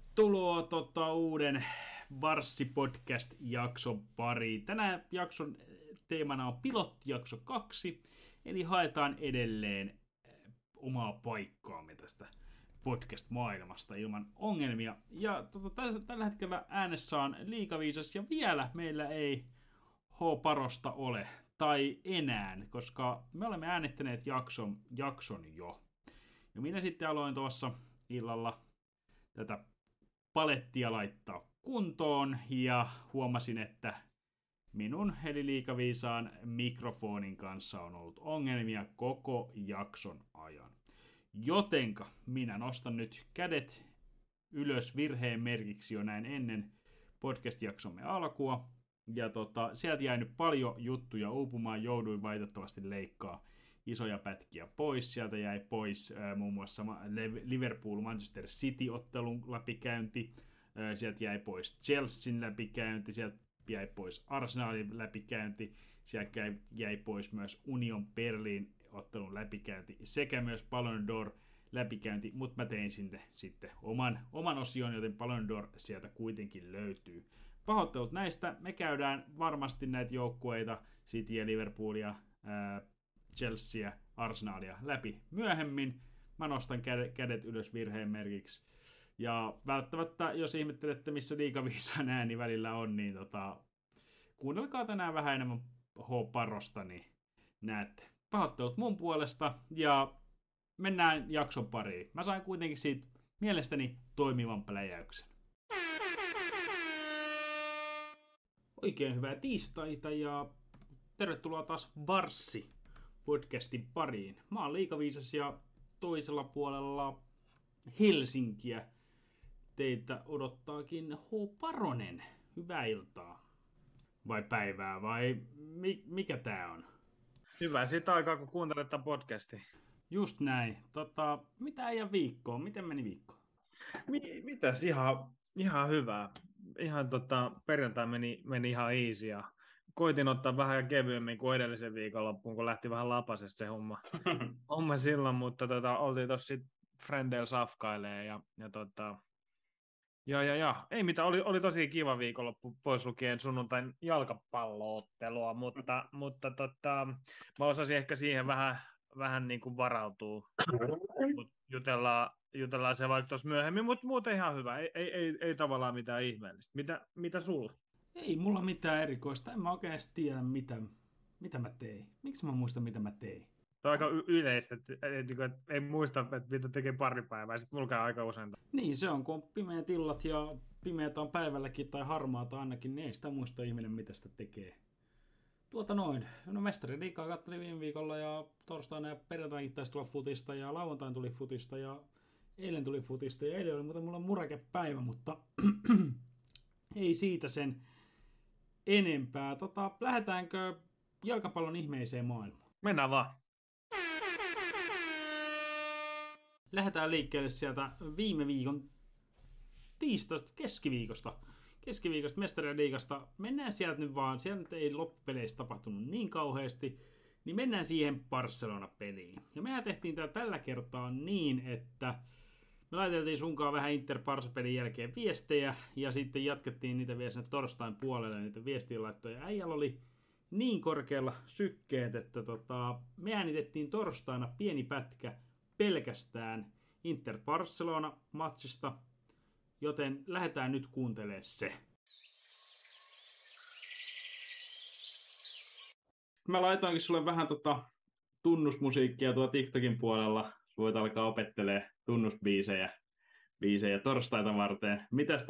Tervetuloa uuden Varssi-podcast-jakson pariin. Tänään jakson teemana on pilottijakso 2, eli haetaan edelleen omaa paikkaamme tästä podcast-maailmasta ilman ongelmia. Ja tällä hetkellä äänessä on Liikaviisas ja vielä meillä ei H-parosta ole, tai enää, koska me olemme äänittäneet jakson jo. Ja minä sitten aloin tuossa illalla tätä palettia laittaa kuntoon ja huomasin, että minun eli Liikaviisaan mikrofonin kanssa on ollut ongelmia koko jakson ajan. Jotenka minä nostan nyt kädet ylös virheen merkiksi jo näin ennen podcast-jaksomme alkua. Ja sieltä jäi nyt paljon juttuja uupumaan, jouduin valitettavasti leikkaa isoja pätkiä pois. Sieltä jäi pois muun muassa Liverpool-Manchester City-ottelun läpikäynti. Sieltä jäi pois Chelsean läpikäynti. Sieltä jäi pois Arsenalin läpikäynti. Sieltä jäi pois myös Union Berlin ottelun läpikäynti sekä myös Ballon d'Or läpikäynti, mutta mä tein sitten oman osion, joten Ballon d'Or sieltä kuitenkin löytyy. Pahoittelut näistä. Me käydään varmasti näitä joukkueita, Cityä, Liverpoolia, Chelsea, Arsenalia läpi myöhemmin. Mä nostan kädet ylös virheen merkiksi. Ja välttämättä, jos ihmettelette, missä Liikaviisaan ääni välillä on, niin kuunnelkaa tänään vähän enemmän H-parosta, niin näette. Pahoittelut mun puolesta, ja mennään jakson pariin. Mä sain kuitenkin siitä mielestäni toimivan pläjäyksen. Oikein hyvää tiistaita, ja tervetuloa taas Varssi-podcastin pariin. Mä oon Liikaviisas, ja toisella puolella Helsinkiä teitä odottaakin H. Paronen. Hyvää iltaa. Vai päivää, vai mikä tää on? Hyvä, sitä aikaa kun kuuntelet tämän podcastin. Just näin. Mitä äijän viikkoa? Miten meni viikko? Mitäs ihan hyvää. Ihan perjantai meni ihan easy ja koitin ottaa vähän kevyemmin kuin edellisen viikonloppuun, kun lähti vähän lapasesta se homma silloin, mutta oltiin tossa Frendel safkailee ja ei mitään, oli tosi kiva viikonloppu pois lukien sunnuntain jalkapalloottelua, mutta mä osasin ehkä siihen vähän niin kuin varautua, mutta jutellaan se vaikka tuossa myöhemmin, mutta muuten ihan hyvä, ei tavallaan mitään ihmeellistä. Mitä sulla? Ei mulla mitään erikoista, en mä oikein tiedä mitä mä tein. Miksi mä muistan mitä mä tein? Tämä on aika yleistä, että ei muista, että mitä tekee pari päivää, sitten mulla käy aika usein. Niin se on, kun on pimeät illat ja pimeät on päivälläkin tai harmaata ainakin, niin ei sitä muista ihminen mitä sitä tekee. No Mestariliigaa katselin viime viikolla ja torstaina ja perjantaina taisi tulla futista ja lauantain tuli futista ja eilen tuli futista ja eilen oli muuten mulla murakepäivä, mutta ei siitä sen enempää. Lähdetäänkö jalkapallon ihmeiseen maailmaan? Mennään vaan. Lähdetään liikkeelle sieltä viime viikon tiistaista keskiviikosta Mestariliigasta. Mennään sieltä nyt vaan, siellä nyt ei loppupeleissä tapahtunut niin kauheasti, niin mennään siihen Barcelona-peliin. Ja mehän tehtiin tällä kertaa niin, että me laiteltiin sunkaan vähän Inter-Barça-pelin jälkeen viestejä, ja sitten jatkettiin niitä vielä sinne torstain puolelle, niitä viestiinlaittoja. Äijällä oli niin korkealla sykkeet, että me äänitettiin torstaina pieni pätkä pelkästään Inter-Barcelona-matsista, joten lähdetään nyt kuuntelemaan se. Mä laitoinkin sulle vähän tunnusmusiikkia tuo TikTokin puolella. Voit alkaa opettelemaan tunnusbiisejä torstaita varten. Mitäs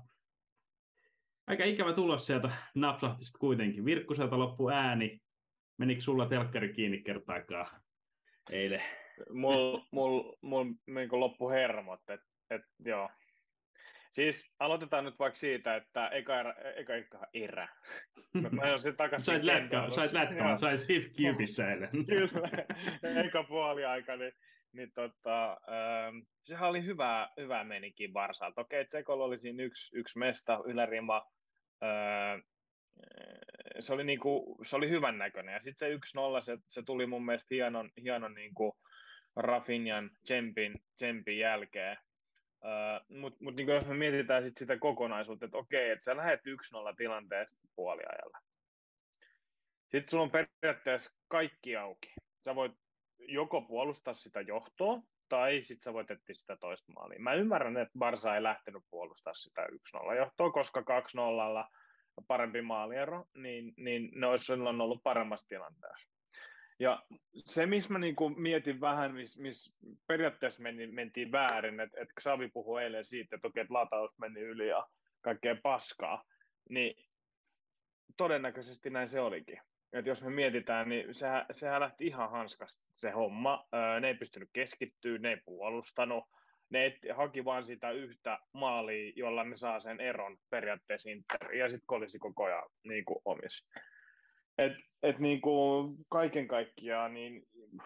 aika ikävä tulos sieltä napsahti sitten kuitenkin. Virkkuselta loppu ääni. Menikö sulla telkkari kiinni kertaakaan eilen? Mulla niin loppu hermot, joo. Siis aloitetaan nyt vaikka siitä, että eka erä. Mä olisin takaisin. Sait lätkään, sait hifkiupissä eilen. Kyllä, eka puoliaika, niin sehän oli hyvä menikin Barsalta. Okei, Tsekolla oli siinä yksi mesta, ylärima. Se oli hyvän näköinen. Ja sitten se 1-0, se tuli mun mielestä hienon niin kuin Rafinhan tsempin jälkeen. Mutta niin jos me mietitään sit sitä kokonaisuutta, että okei, että sä lähdet 1-0 tilanteesta puoliajalla. Sitten sulla on periaatteessa kaikki auki. Sä voit joko puolustaa sitä johtoa, tai sitten sä voit etsiä sitä toista maalia. Mä ymmärrän, että Barsa ei lähtenyt puolustaa sitä 1-0 johtoa, koska 2-0 parempi maaliero, niin ne olisi silloin ollut paremmassa tilanteessa. Ja se, missä mä niinku mietin vähän, missä periaatteessa mentiin väärin, että Xavi puhui eilen siitä, että okei, että lataus meni yli ja kaikkea paskaa, niin todennäköisesti näin se olikin. Et jos me mietitään, niin sehän lähti ihan hanskasta se homma. Ne ei pystynyt keskittyä, ne ei puolustanut. Ne haki vaan sitä yhtä maalia, jolla ne saa sen eron periaatteessa Inter. Ja sitten kolisi koko ajan niin omis. Niin kaiken kaikkiaan niin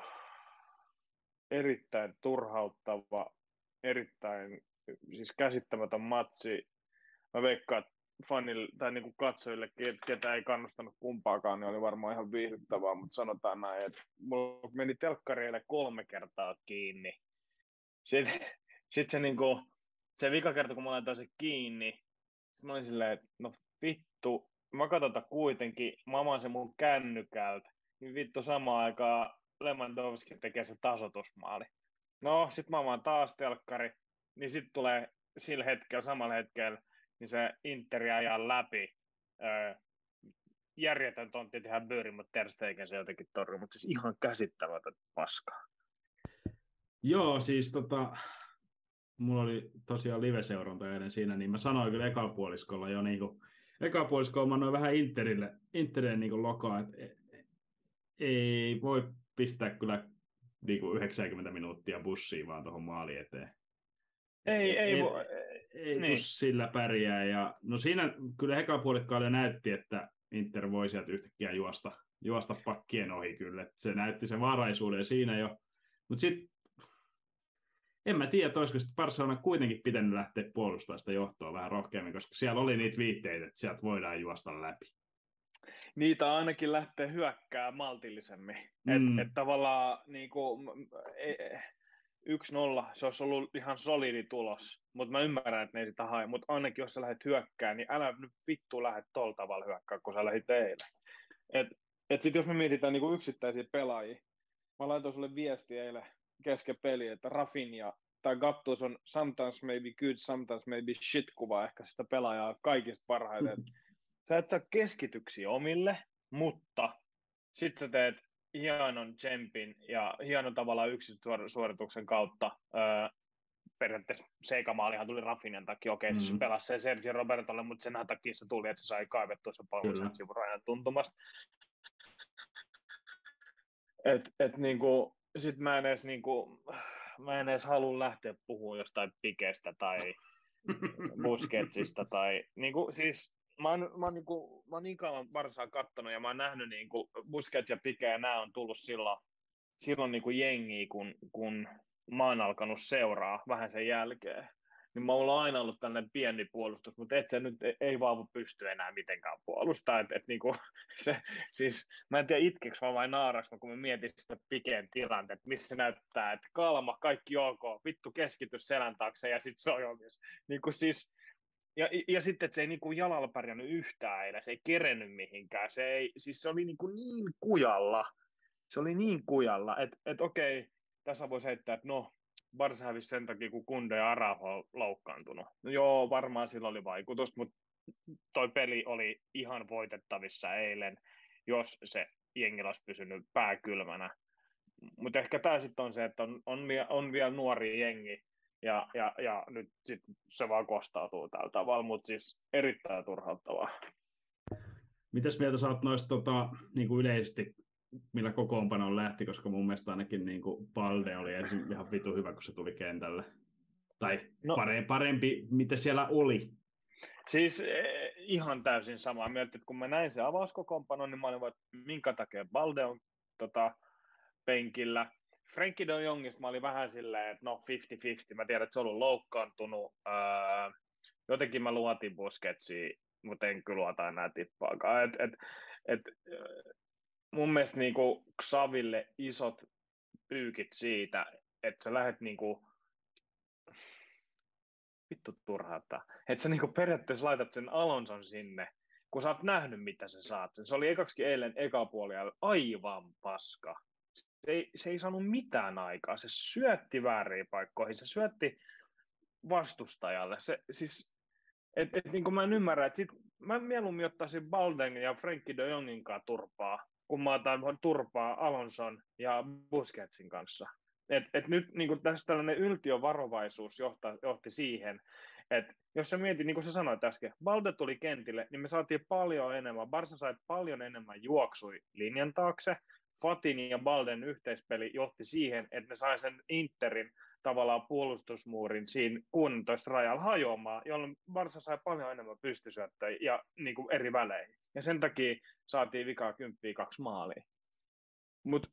erittäin turhauttava, erittäin siis käsittämätön matsi. Mä veikkaan, fanille tai niin kuin katsojille, ketä ei kannustanut kumpaakaan, niin oli varmaan ihan viihdyttävää, mutta sanotaan näin, että mulla meni telkkareille 3 kertaa kiinni. Sitten se, niin kuin, se vika kerta, kun mä laitoin se kiinni, sitten mä olin silleen, että no vittu, mä katsotaan kuitenkin, mä amaan sen mun kännykältä, niin vittu samaan aikaan Lewandowski tekee se tasoitusmaali. No, sit mä amaan taas telkkari, niin sitten tulee sillä hetkellä, samalla hetkellä, niin se Interi ajaa läpi. Järjetön tontti tehdä Böörin, mutta Ter Stegen se jotenkin torjuu, mutta siis ihan käsittämätön paskaa. Joo, siis mulla oli tosiaan live-seuranta eilen siinä, niin mä sanoin kyllä ekapuoliskolla jo niinku, ekapuoliskolla mä annoin vähän Interille niinku lokaa, että ei voi pistää kyllä niinku 90 minuuttia bussiin vaan tuohon maali eteen. Ei niin. Tus sillä pärjää. Ja, no siinä kyllä ekapuolikkaalla näytti, että Inter voi sieltä yhtäkkiä juosta pakkien ohi kyllä. Et se näytti sen vaaraisuuden siinä jo. Mutta sitten en mä tiedä, olisiko sitten Barcelona kuitenkin pitänyt lähteä puolustamaan sitä johtoa vähän rohkeammin, koska siellä oli niitä viitteitä, että sieltä voidaan juosta läpi. Niitä ainakin lähtee hyökkää maltillisemmin. Et tavallaan niinku, 1-0, se olisi ollut ihan solidi tulos, mutta mä ymmärrän, että ne ei sitä hae, mutta ainakin jos sä lähdet hyökkään, niin älä nyt vittu lähde tolla tavalla hyökkää, kun sä lähdit eilen. Et sit jos me mietitään niinku yksittäisiä pelaajia, mä laitoin sulle viesti eilen kesken peliä, että Rafinha tai Gattuso on sometimes maybe good, sometimes maybe shit kuva ehkä sitä pelaajaa kaikista parhaiten. Sä et saa keskityksiä omille, mutta sit sä teet hienon tsempin ja hienon tavallaan yksisuorituksen kautta periaatteessa seikamaalihan tuli Rafinhan takia, okei, se pelasi sen Sergio Robertolle, mutta sen takia se tuli, että se sai kaivettua sen pallon sen sivurajan tuntumasta. Niinku, sit mä en edes halua lähteä puhumaan jostain Pikestä tai Busquetsista tai niinku siis mä oon niin kauan Barsaa kattonut ja mä oon nähnyt niinku Busquets ja Pique ja nää on tullut silloin niinku jengiä, kun mä oon alkanut seuraa vähän sen jälkeen. Niin mä oon aina ollut tällainen pieni puolustus, mutta et se nyt ei vaan pysty enää mitenkään puolustaa. Et niinku, se, siis, mä en tiedä itkeks vai naaraks, kun mä mietin sitä Piquén tilanteen, että missä se näyttää, että kalma, kaikki ok, vittu keskitys selän taakse ja sit se on jomis. Niinku siis, ja sitten, että se ei niinku jalalla pärjännyt yhtään eilen, se ei kerennyt mihinkään, se oli niin kujalla. Se oli niin kujalla, että okei, tässä voisi heittää, että no, Barça hävisi sen takia, kun Kunde ja Araujo on loukkaantunut. No joo, varmaan sillä oli vaikutus, mutta toi peli oli ihan voitettavissa eilen, jos se jengi olisi pysynyt pääkylmänä. Mutta ehkä tämä sitten on se, että on vielä nuori jengi, ja nyt sit se vaan kostautuu tällä tavalla, mutta siis erittäin turhauttavaa. Mitäs mieltä sä oot noista niin kuin yleisesti, millä kokoonpanoon lähti, koska mun mielestä ainakin niin kuin Balde oli ensin ihan vitu hyvä, kun se tuli kentälle. Tai parempi, mitä siellä oli. Siis ihan täysin samaa mieltä, että kun mä näin se avauskokoonpanon, niin mä olin, että minkä takia Balde on penkillä. Frenkie de Jongista mä olin vähän silleen, että no 50-50, mä tiedän, että se on ollut loukkaantunut. Jotenkin mä luotin Busquetsiin, mutta en kyllä luota enää tippaakaan. Mun mielestä niinku Xaville isot pyykit siitä, että sä lähdet niinku, vittu turhauttaa. Että sä niinku periaatteessa laitat sen Alonson sinne, kun sä oot nähnyt, mitä sä saat. Se oli ekaksikin eilen eka puolella aivan paska. Se ei saanut mitään aikaa. Se syötti vääriin paikkoihin. Se syötti vastustajalle. Niin kuin mä en ymmärrä, että mä mieluummin ottaisin Balden ja Frenkie de Jongin kanssa turpaa, kun mä otan turpaa Alonson ja Busquetsin kanssa. Nyt niin tässä tällainen yltiövarovaisuus johti siihen, että jos sä mietit, niin kuin sä sanoit äsken, Balde tuli kentille, niin me saatiin paljon enemmän, Barça sai paljon enemmän juoksui linjan taakse, Fatin ja Balden yhteispeli johti siihen, että ne sai sen Interin tavallaan puolustusmuurin siinä 16 rajalla hajoamaan, jolloin Barça sai paljon enemmän pystysyöttöjä ja niin kuin eri väleihin. Ja sen takia saatiin vikaa 10-2 maalia. Mutta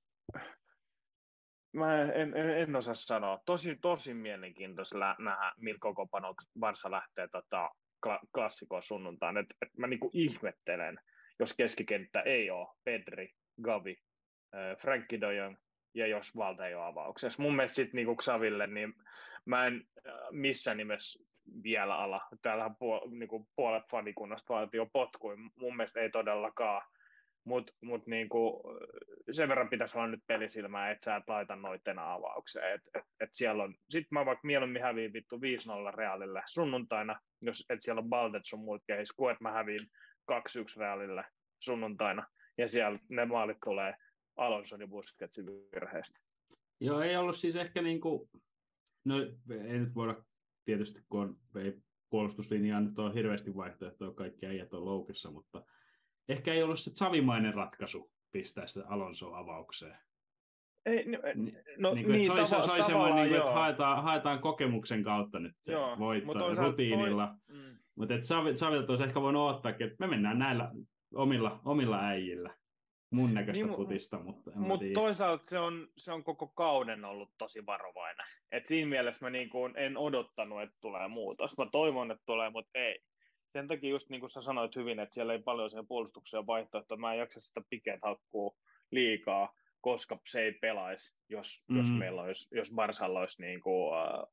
mä en osaa sanoa. Tosi mielenkiintoista nähdä, millä kokoonpanolla Barça lähtee klassikoon sunnuntaan. Mä niinku ihmettelen, jos keskikenttä ei ole Pedri, Gavi, Frenkie de Jong ja jos Valde ei ole avauksessa. Mun mielestä sitten niinku Xaville, niin mä en missään nimessä vielä ala. Täällähän niinku puolet fanikunnasta vaatii jo potkuin. Mun mielestä ei todellakaan. Mut niinku, sen verran pitäisi olla nyt pelisilmää, että sä et laita noitten avaukseen. Et siellä on, sit mä vaikka mieluummin häviin vittu 5-0 Realille sunnuntaina, jos et siellä on Baldet sun muut kehis, kuin että mä häviin 2-1 Realille sunnuntaina. Ja siellä ne maalit tulee Alonson ja Busquetsin virheestä. Joo, ei ollut siis ehkä niinku, no ei nyt voida tietysti, kun ei puolustuslinjaa nyt ole hirveästi vaihtoehtoja, kaikki äijät on loukessa, mutta ehkä ei ollut se savimainen ratkaisu pistää sitä Alonsoa avaukseen. Ei, se oli semmoinen, niin että haetaan kokemuksen kautta nyt se voitto rutiinilla. Mutta Savilta olisi ehkä voinut ottaakin, että me mennään näillä omilla äijillä. Mun näköistä futista, mutta toisaalta se on koko kauden ollut tosi varovainen. Et siinä mielessä mä niin kuin en odottanut, että tulee muutos. Mä toivon, että tulee, mutta ei. Sen takia just niin kuin sä sanoit hyvin, että siellä ei paljon siihen puolustukseen vaihtoehtoja. Mä en jaksa sitä Piquet haukkuu liikaa, koska se ei pelaisi, jos meillä olisi, jos Barsalla olisi niin kuin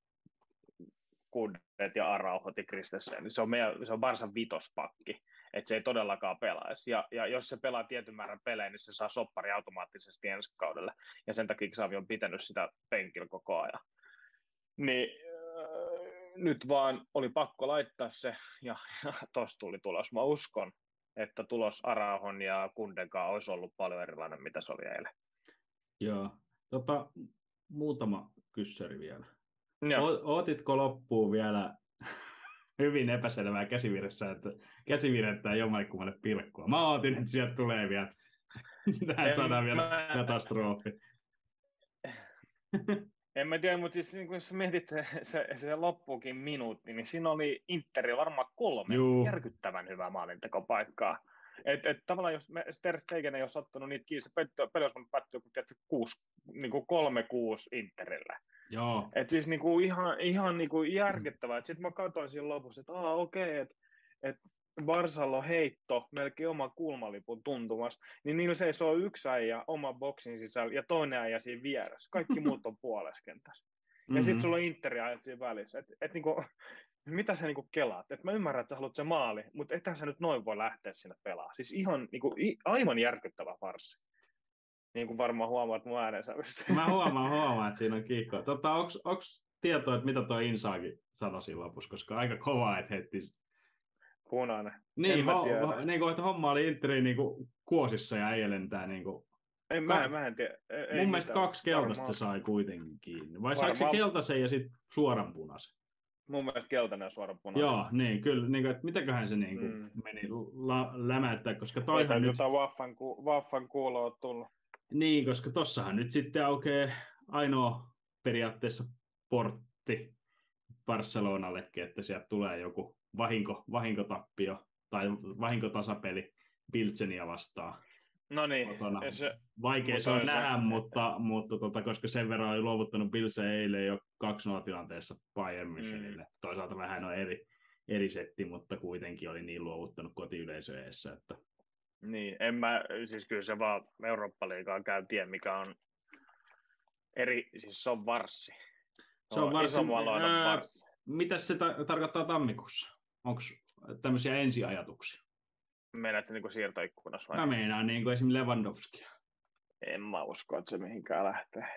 Kundet ja Arauhot ja Christensen, niin se on Barsan vitospakki, että se ei todellakaan pelaisi. Ja jos se pelaa tietyn määrän pelejä, niin se saa soppari automaattisesti ensi kaudelle. Ja sen takia Xavi on pitänyt sitä penkillä koko ajan. Niin nyt vaan oli pakko laittaa se, ja tossa tuli tulos. Mä uskon, että tulos Arauhon ja Kundenkaan olisi ollut paljon erilainen, mitä se oli eilen. Joo. Muutama kyssäri vielä. Ootitko loppuun vielä hyvin epäselvää käsivirrettä ja jommallekummalle pilkkua? Mä ootin, että sieltä tulee vielä. Tähän saadaan vielä katastrofi. En mä tiedä, mutta siis kun sä mietit se loppuukin minuutti, niin siinä oli Interi varmaan 3 järkyttävän hyvää maalintekopaikkaa. Tavallaan jos Ter Stegen ei olisi ottanut niitä kiinni, se peli olisi päättyä kuin 3-6 Interille. Joo. Et siis niinku ihan niinku järkyttävää. Sitten mä katsoin siinä lopussa, että okei, että Barsalla on heitto melkein oman kulmalipun tuntumasta, niin niillä seisoo yksi äijä oman boksin sisällä ja toinen äijä siinä vieressä. Kaikki muut on puoleskentässä. Ja sitten sulla on Interi-ajat siinä välissä. Niinku, mitä sä niinku kelaat? Et mä ymmärrän, että sä haluat se maali, mutta ethän sä nyt noin voi lähteä sinne pelaamaan. Siis ihan niinku, aivan järkyttävä farssi. Niin kuin varmaan huomaat mun äänensävystä. Mä huomaan, että siinä on kiikkoa. Onko tietoa, että mitä tuo Insaagi sanoi siinä lopussa, koska aika kovaa, että heitti punainen. Niin, että homma oli Interin niinku kuosissa ja ei lentää niinku. Mä en tiedä. Mun mielestä 2 keltaista se sai kuitenkin kiinni. Vai saiko se keltaisen ja sitten suoran punaisen? Mun mielestä keltainen ja suoran punaisen. Joo, niin kyllä. Niin, että mitäköhän se niinku meni lämäyttää, koska toihan nyt Waffan kuulo on tullut. Niin, koska tossahan nyt sitten aukeaa ainoa periaatteessa portti Barcelonallekin, että sieltä tulee joku vahinkotappio tai vahinkotasapeli Pilsenia vastaan. No niin. Vaikea se on nähdä, mutta koska sen verran oli luovuttanut Pilsen eilen jo 2-0 tilanteessa Bayern Münchenille. Toisaalta vähän on eri setti, mutta kuitenkin oli niin luovuttanut kotiyleisö eessä, että niin, siis kyllä se vaan Eurooppa-liigaa käy tie, mikä on siis se on varssi. Se on varssi. Mitäs se tarkoittaa tammikuussa? Onko tämmöisiä ensiajatuksia? Meinaat se niinku siirtoikkunassa vai? Mä meinaan niin kuin esimerkiksi Lewandowskia. En mä usko, että se mihinkään lähtee.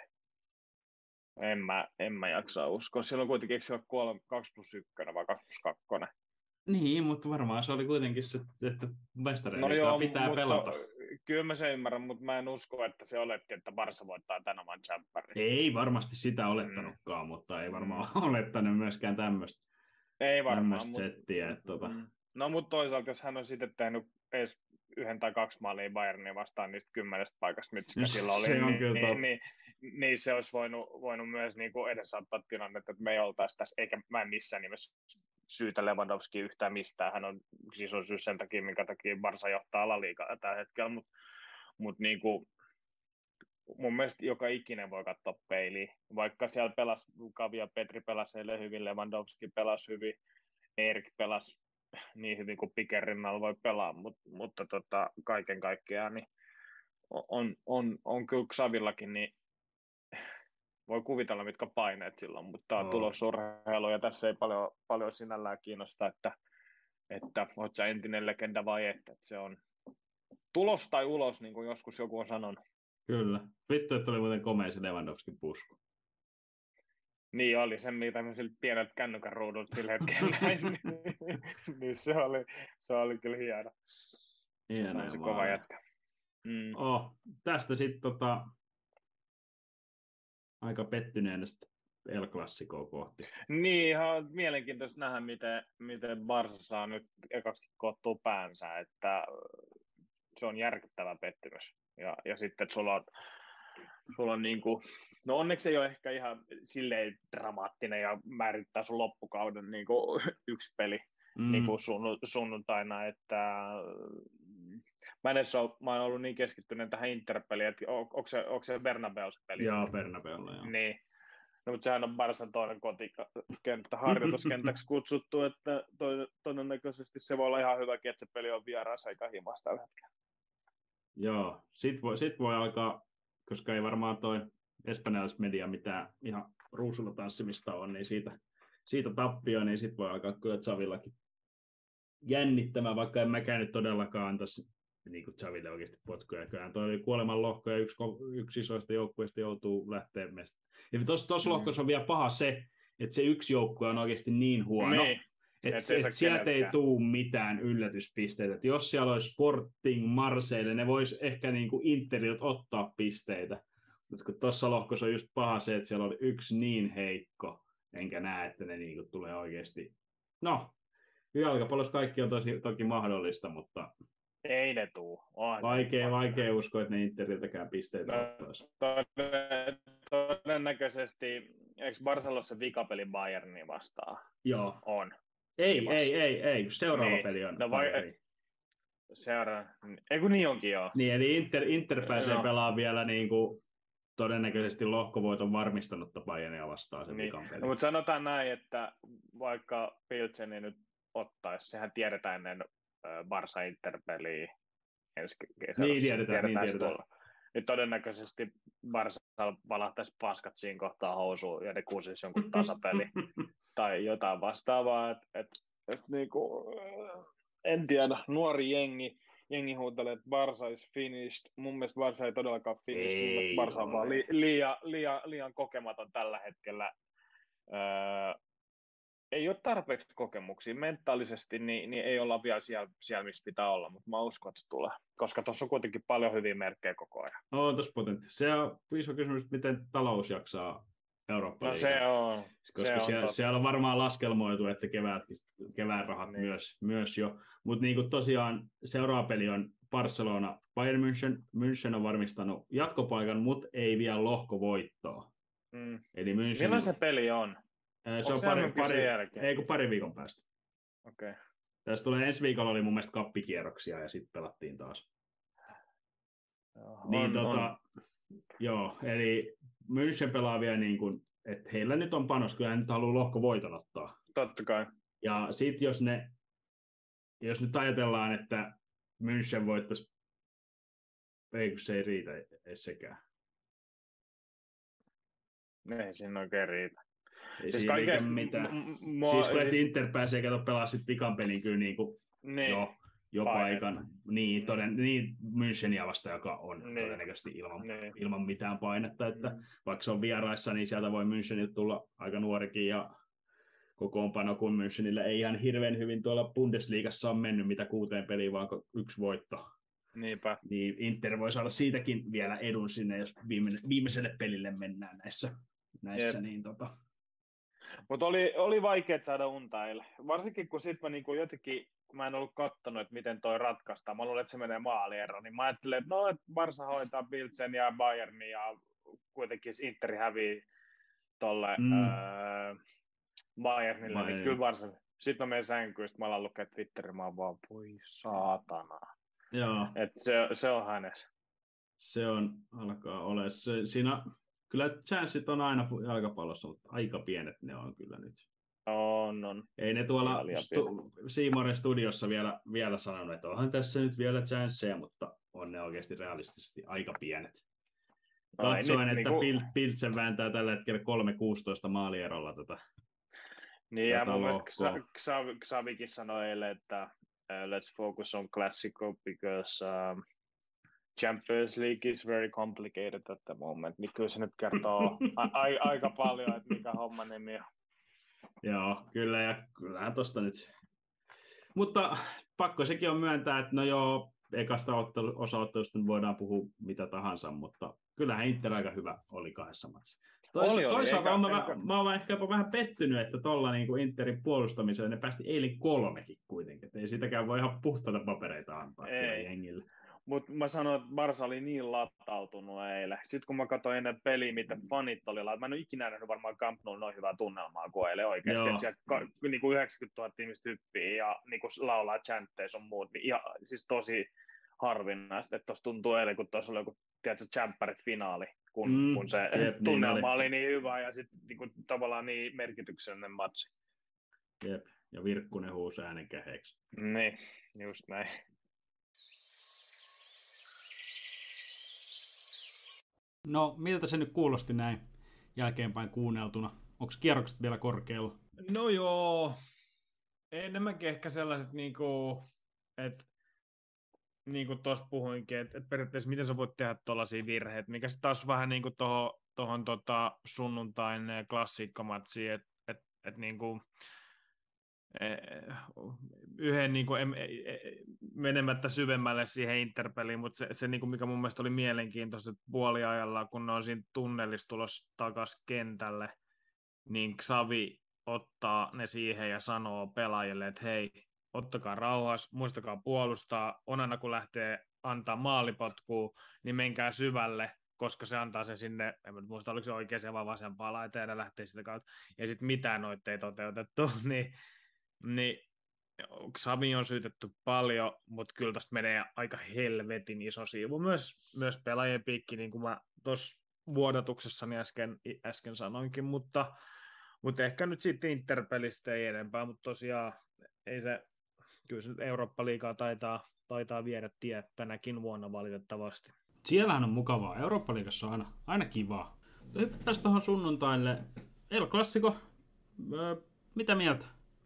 En mä jaksa uskoa. Silloin kuitenkin eikö siellä ole 2+1 vai 2+2? Niin, mutta varmaan se oli kuitenkin se, että mestareiden No joo, pitää mutta pelata. kyllä mä sen ymmärrän, mutta mä en usko, että se oletti, että Barsa voittaa tänä vuonna Champions. Ei varmasti sitä olettanutkaan, mutta ei varmaan olettanut myöskään tämmöistä Ei varmaan. settiä. No mutta toisaalta, jos hän on sitten tehnyt edes 1 tai 2 maalia Bayernia vastaan niistä 10 paikasta, mitkä sillä oli, se on kyllä niin se olisi voinut myös niin kuin edesauttaa tilannetta, että me ei oltaisi tässä, eikä mä en missään nimessä syytä Lewandowski yhtään mistään. Hän on syy sen takia, minkä takia Barsa johtaa La Ligaa tällä hetkellä, mutta niin kuin, mun mielestä joka ikinen voi katsoa peiliin. Vaikka siellä pelasi Kavia, Petri pelasi eilen hyvin, Lewandowski pelasi hyvin, Erik pelasi niin hyvin kuin Piken rinnalla voi pelaa, mutta kaiken kaikkiaan niin on kyllä Xavillakin, niin voi kuvitella, mitkä paineet silloin, mutta tämä on tulosurheilu ja tässä ei paljon sinällään kiinnosta, että olet sä entinen legenda vai että se on tulos tai ulos, niin kuin joskus joku on sanonut. Kyllä. Vittu, että oli muuten komea se Lewandowskin pusku. Niin oli se, mitä me sillä pieneltä kännykän ruudulta sillä hetkellä näin. Niin se oli kyllä hieno. Hieno se kova jätkä. Tästä sitten aika pettyneenä El Clasicoa kohti. Niin, ihan mielenkiintoista nähdä, miten Barsa saa nyt ekaksi koottua päänsä, että se on järkyttävä pettymys. Ja sitten, että sulla on niin kuin, no onneksi ei ole ehkä ihan silleen dramaattinen ja määrittää sun loppukauden niin kuin yksi peli niin kuin sunnuntaina, että mä oon ollut niin keskittynyt tähän Inter-peliin, että onko se Bernabéu peli? Joo, Bernabéulla, joo. Niin. No, mutta sehän on Barsan toinen kotikenttä, harjoituskentäksi kutsuttu, että todennäköisesti se voi olla ihan hyväkin, että se peli on vieraassa eikä himassa tällä hetkellä. Joo, sit voi alkaa, koska ei varmaan toi espanjalaismedia mitään ihan ruusulla tanssimista on, niin siitä tappio, niin sit voi alkaa kyllä Xavillakin jännittämään, vaikka en mäkään nyt todellakaan antaisi niin kuin Xaville oikeasti potkuja. Kyllähän toi oli kuoleman lohko ja yksi isoista joukkueista joutuu lähteä mestä. Ja tuossa lohkossa on vielä paha se, että se yksi joukkue on oikeasti niin huono, että sieltä ei tule mitään yllätyspisteitä. Et jos siellä olisi Sporting, Marseille, ne vois ehkä niin kuin Interiltä ottaa pisteitä. Mutta kun tuossa lohkossa on just paha se, että siellä oli yksi niin heikko, enkä näe, että ne niin kuin tulee oikeasti. No, jalkapallossa kaikki on toki mahdollista, mutta ei ne tuu. Vaikea uskoa, että ne Interiltäkään pisteitä ottaisi. Todennäköisesti, eikö Barcelossa se vikapeli Bayernia vastaan? Joo. On. Ei, seuraava peli on Ei kun niin onkin, joo. Niin, eli Inter pääsee pelaamaan vielä niin kuin todennäköisesti lohkovoiton varmistanutta Bayernia vastaan sen vikan peli. No, mutta sanotaan näin, että vaikka Pilseni nyt ottaisi, sehän tiedetään ennen Barsa-Inter-peliä ensi kesällä. Niin, tiedetään. Nyt todennäköisesti Barsa valahtaisi paskat siinä kohtaa housuun ja ne kuusisi jonkun tasapeli tai jotain vastaavaa. Niinku, en tiedä, nuori jengi huutelee, että Barsa is finished. Mun mielestä Barsa ei todellakaan finished. Mun mielestä Barsa on vaan liian kokematon tällä hetkellä. Ei ole tarpeeksi kokemuksia mentaalisesti, niin ei olla vielä siellä, missä pitää olla, mutta mä uskon, että se tulee, koska tuossa on kuitenkin paljon hyviä merkkejä koko ajan. No, tuossa potentiaalisesti. Se on iso kysymys, miten talous jaksaa Eurooppa-liigaa. No se on. Koska siellä on varmaan laskelmoitu, että kevään rahat myös jo. Mutta niin tosiaan seuraava peli on Barcelona. Bayern München on varmistanut jatkopaikan, mutta ei vielä lohkovoittoa. Eli München... Milloin se peli on? Se on pari viikon päästä. Okay. Tässä tulee ensi viikolla oli mun mielestä kappikierroksia ja sitten pelattiin taas. Joo, eli München pelaa vielä niin kuin, että heillä nyt on panos, kyllä he nyt haluaa lohkovoiton ottaa. Totta kai. Ja sitten jos nyt ajatellaan, että München voittaisi, ei se ei riitä sekään. Ei siinä oikein riitä. Ei Siis siinä eikä kaikesta, mitään. Siis kun siis, Inter pääsee kato pelaa sit pikan pelin kyllä niinku niin, jo paikan. Niin, niin Münchenia vasta, joka on niin, todennäköisesti niin. ilman mitään painetta. Että vaikka se on vieraissa, niin sieltä voi Müncheniltä tulla aika nuorikin ja kokoonpano, kun Münchenillä ei ihan hirveän hyvin tuolla Bundesliigassa on mennyt mitä 6 peliin, vaan 1 voitto. Niinpä. Niin Inter voi saada siitäkin vielä edun sinne, jos viimeiselle pelille mennään näissä niin Mutta oli vaikea saada unta eilen. Varsinkin kun sit mä niinku jotenkin, mä en ollut kattonut, että miten toi ratkaistaan. Mä luulen, että se menee maalieroon. Niin mä ajattelin, että no, että Barsa hoitaa Pilsen ja Bayernin ja kuitenkin Interi hävii tolle Bayernille. Niin kyllä Barsa. Sitten mä menen sänkyyn, mä alan lukea Twitterin, mä oon vaan, voi saatana. Joo. Et se on hänessä. Se alkaa olla. Siinä kyllä chanssit on aina jalkapallossa, mutta aika pienet ne on kyllä nyt. On. Ei ne tuolla Seamoren studiossa vielä sanonut, että onhan tässä nyt vielä chansseja, mutta on ne oikeasti realistisesti aika pienet. Katsoin, että Pilsen vääntää tällä hetkellä 3-16 maalierolla tätä. Niin, ja mun mielestä Xavikin sanoi eilen, että let's focus on Classico because Champions League is very complicated at the moment. Niin kyllä se nyt kertoo aika paljon, että mikä homma nimi on. Joo, kyllä, ja kyllähän tosta nyt. Mutta pakko sekin on myöntää, että no joo, ekasta osa-ottelusta voidaan puhua mitä tahansa, mutta kyllähän Inter aika hyvä oli 2 matsissa. Toisaalta mä oon ehkä jopa vähän pettynyt, että tuolla niin Interin puolustamiseen ne päästi eilen 3 kuitenkin. Et ei sitäkään voi ihan puhtaita papereita antaa jengille. Mutta mä sanoin, että Barsa oli niin latautunut eilen. Sitten kun mä katsoin ennen peliä, miten fanit oli mä en ole ikinä nähnyt varmaan Camp Nou noin hyvää tunnelmaa kuin eilen oikeasti. Että siellä niinku 90 000 ihmistä hyppii ja niinku laulaa chantteja sun muut. Ja siis tosi harvinaista, että tuossa tuntuu eilen, kun tuossa oli joku Champions-finaali, kun se tunnelma oli niin hyvä ja sitten niinku, tavallaan niin merkityksellinen matsi. Jep, ja Virkkunen huusi äänen käheeksi. Niin, just näin. No, miltä se nyt kuulosti näin jälkeenpäin kuunneltuna? Onko kierrokset vielä korkealla? No joo, enemmänkin ehkä sellaiset, että niin kuin tuossa puhuinkin, että periaatteessa miten sä voit tehdä tuollaisia virheitä, mikä sitten taas vähän niin kuin tuohon sunnuntain klassikkomatsiin, että niin kuin yhden niin kuin, menemättä syvemmälle siihen Interpeliin, mutta se niin kuin mikä mun mielestä oli mielenkiintoista, että puoliajalla, kun ne on siinä tunnelissa tulossa takaisin kentälle, niin Xavi ottaa ne siihen ja sanoo pelaajille, että hei, ottakaa rauhassa, muistakaa puolustaa, Onana kun lähtee antaa maalipotkua, niin menkää syvälle, koska se antaa sen sinne, en muista oliko se oikeaan vai vasempaan laiteen ja lähtee sitä kautta, ja sitten mitään noita ei toteutettu, niin Xavi on syytetty paljon, mutta kyllä tosta menee aika helvetin iso siivu. Myös pelaajien piikki, niin kuin mä tuossa vuodatuksessani äsken sanoinkin, mutta ehkä nyt sitten Interpelistä ei enempää, mutta tosiaan ei se, kyllä se nyt Eurooppa-liigaa taitaa viedä tie tänäkin vuonna valitettavasti. Siellähän on mukavaa. Eurooppa-liigassa on aina kivaa. Hypättäisiin tuohon sunnuntaille. El Clasico, mitä mieltä?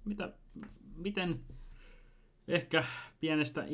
Miten ehkä pienestä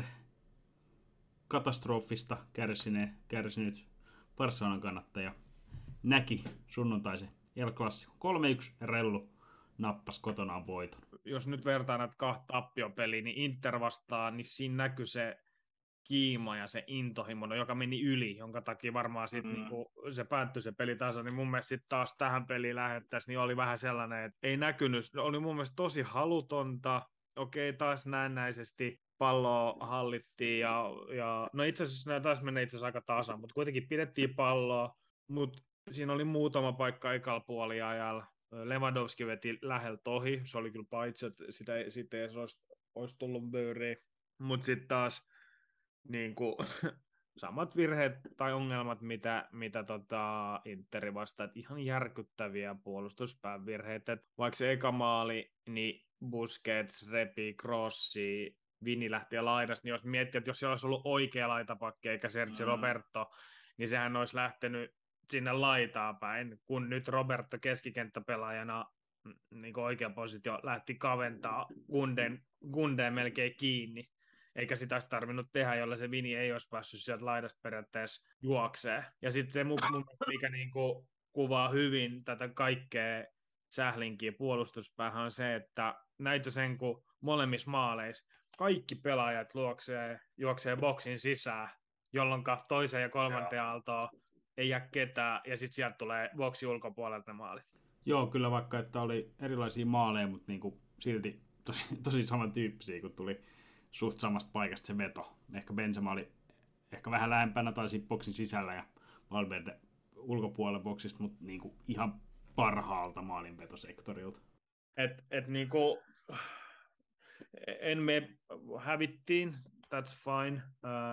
Inter-katastrofista kärsinyt Barcelonan kannattaja näki sunnuntaisen El Clasico. 3-1 rellu nappas kotonaan voiton. Jos nyt vertaa näitä 2 tappiopeliä, niin Inter vastaan, niin siinä näkyy se kiima ja se intohimo, joka meni yli, jonka takia varmaan sitten niinku se päättyi se pelitaso, niin mun mielestä sitten taas tähän peliin lähettäisiin, niin oli vähän sellainen, että ei näkynyt, oli mun mielestä tosi halutonta, okei, taas näennäisesti palloa hallittiin ja no itse asiassa nämä taas menee itse asiassa aika tasan, mutta kuitenkin pidettiin palloa, mutta siinä oli muutama paikka ekalla puoliajalla. Lewandowski veti läheltä ohi, se oli kyllä paitsi, että sitä ei olisi tullut böyriin, mutta sitten taas niin kuin, samat virheet tai ongelmat, mitä Interi vastaa, että ihan järkyttäviä puolustuspään virheitä. Vaikka se eka maali, niin Busquets repi crossi, Vini lähti laidasta, niin jos miettii, että jos siellä olisi ollut oikea laitapakki eikä Sergio Roberto, niin sehän olisi lähtenyt sinne laitaa päin, kun nyt Roberto keskikenttäpelaajana niin oikea positio lähti kaventaa Gundeen melkein kiinni, eikä sitä olisi tarvinnut tehdä, jolla se Vini ei olisi päässyt sieltä laidasta periaatteessa juokseen. Ja sitten se, mikä niin kuin kuvaa hyvin tätä kaikkea Sählinkiä puolustuspäähän, on se, että näitä sen kuin molemmissa maaleissa kaikki pelaajat juoksee boksin sisään, jolloin toiseen ja kolmanteen aaltoon ei jää ketään, ja sitten sieltä tulee boksi ulkopuolelta ne maalit. Joo, kyllä vaikka, että oli erilaisia maaleja, mutta niinku silti tosi samantyyppisiä, kun tuli suht samasta paikasta se veto. Ehkä Benzema oli ehkä vähän lähempänä tai siinä boksin sisällä ja Valverde ulkopuolella boksista, mutta niinku ihan parhaalta maalinvetosektorilta. Niinku, en me hävittiin, that's fine.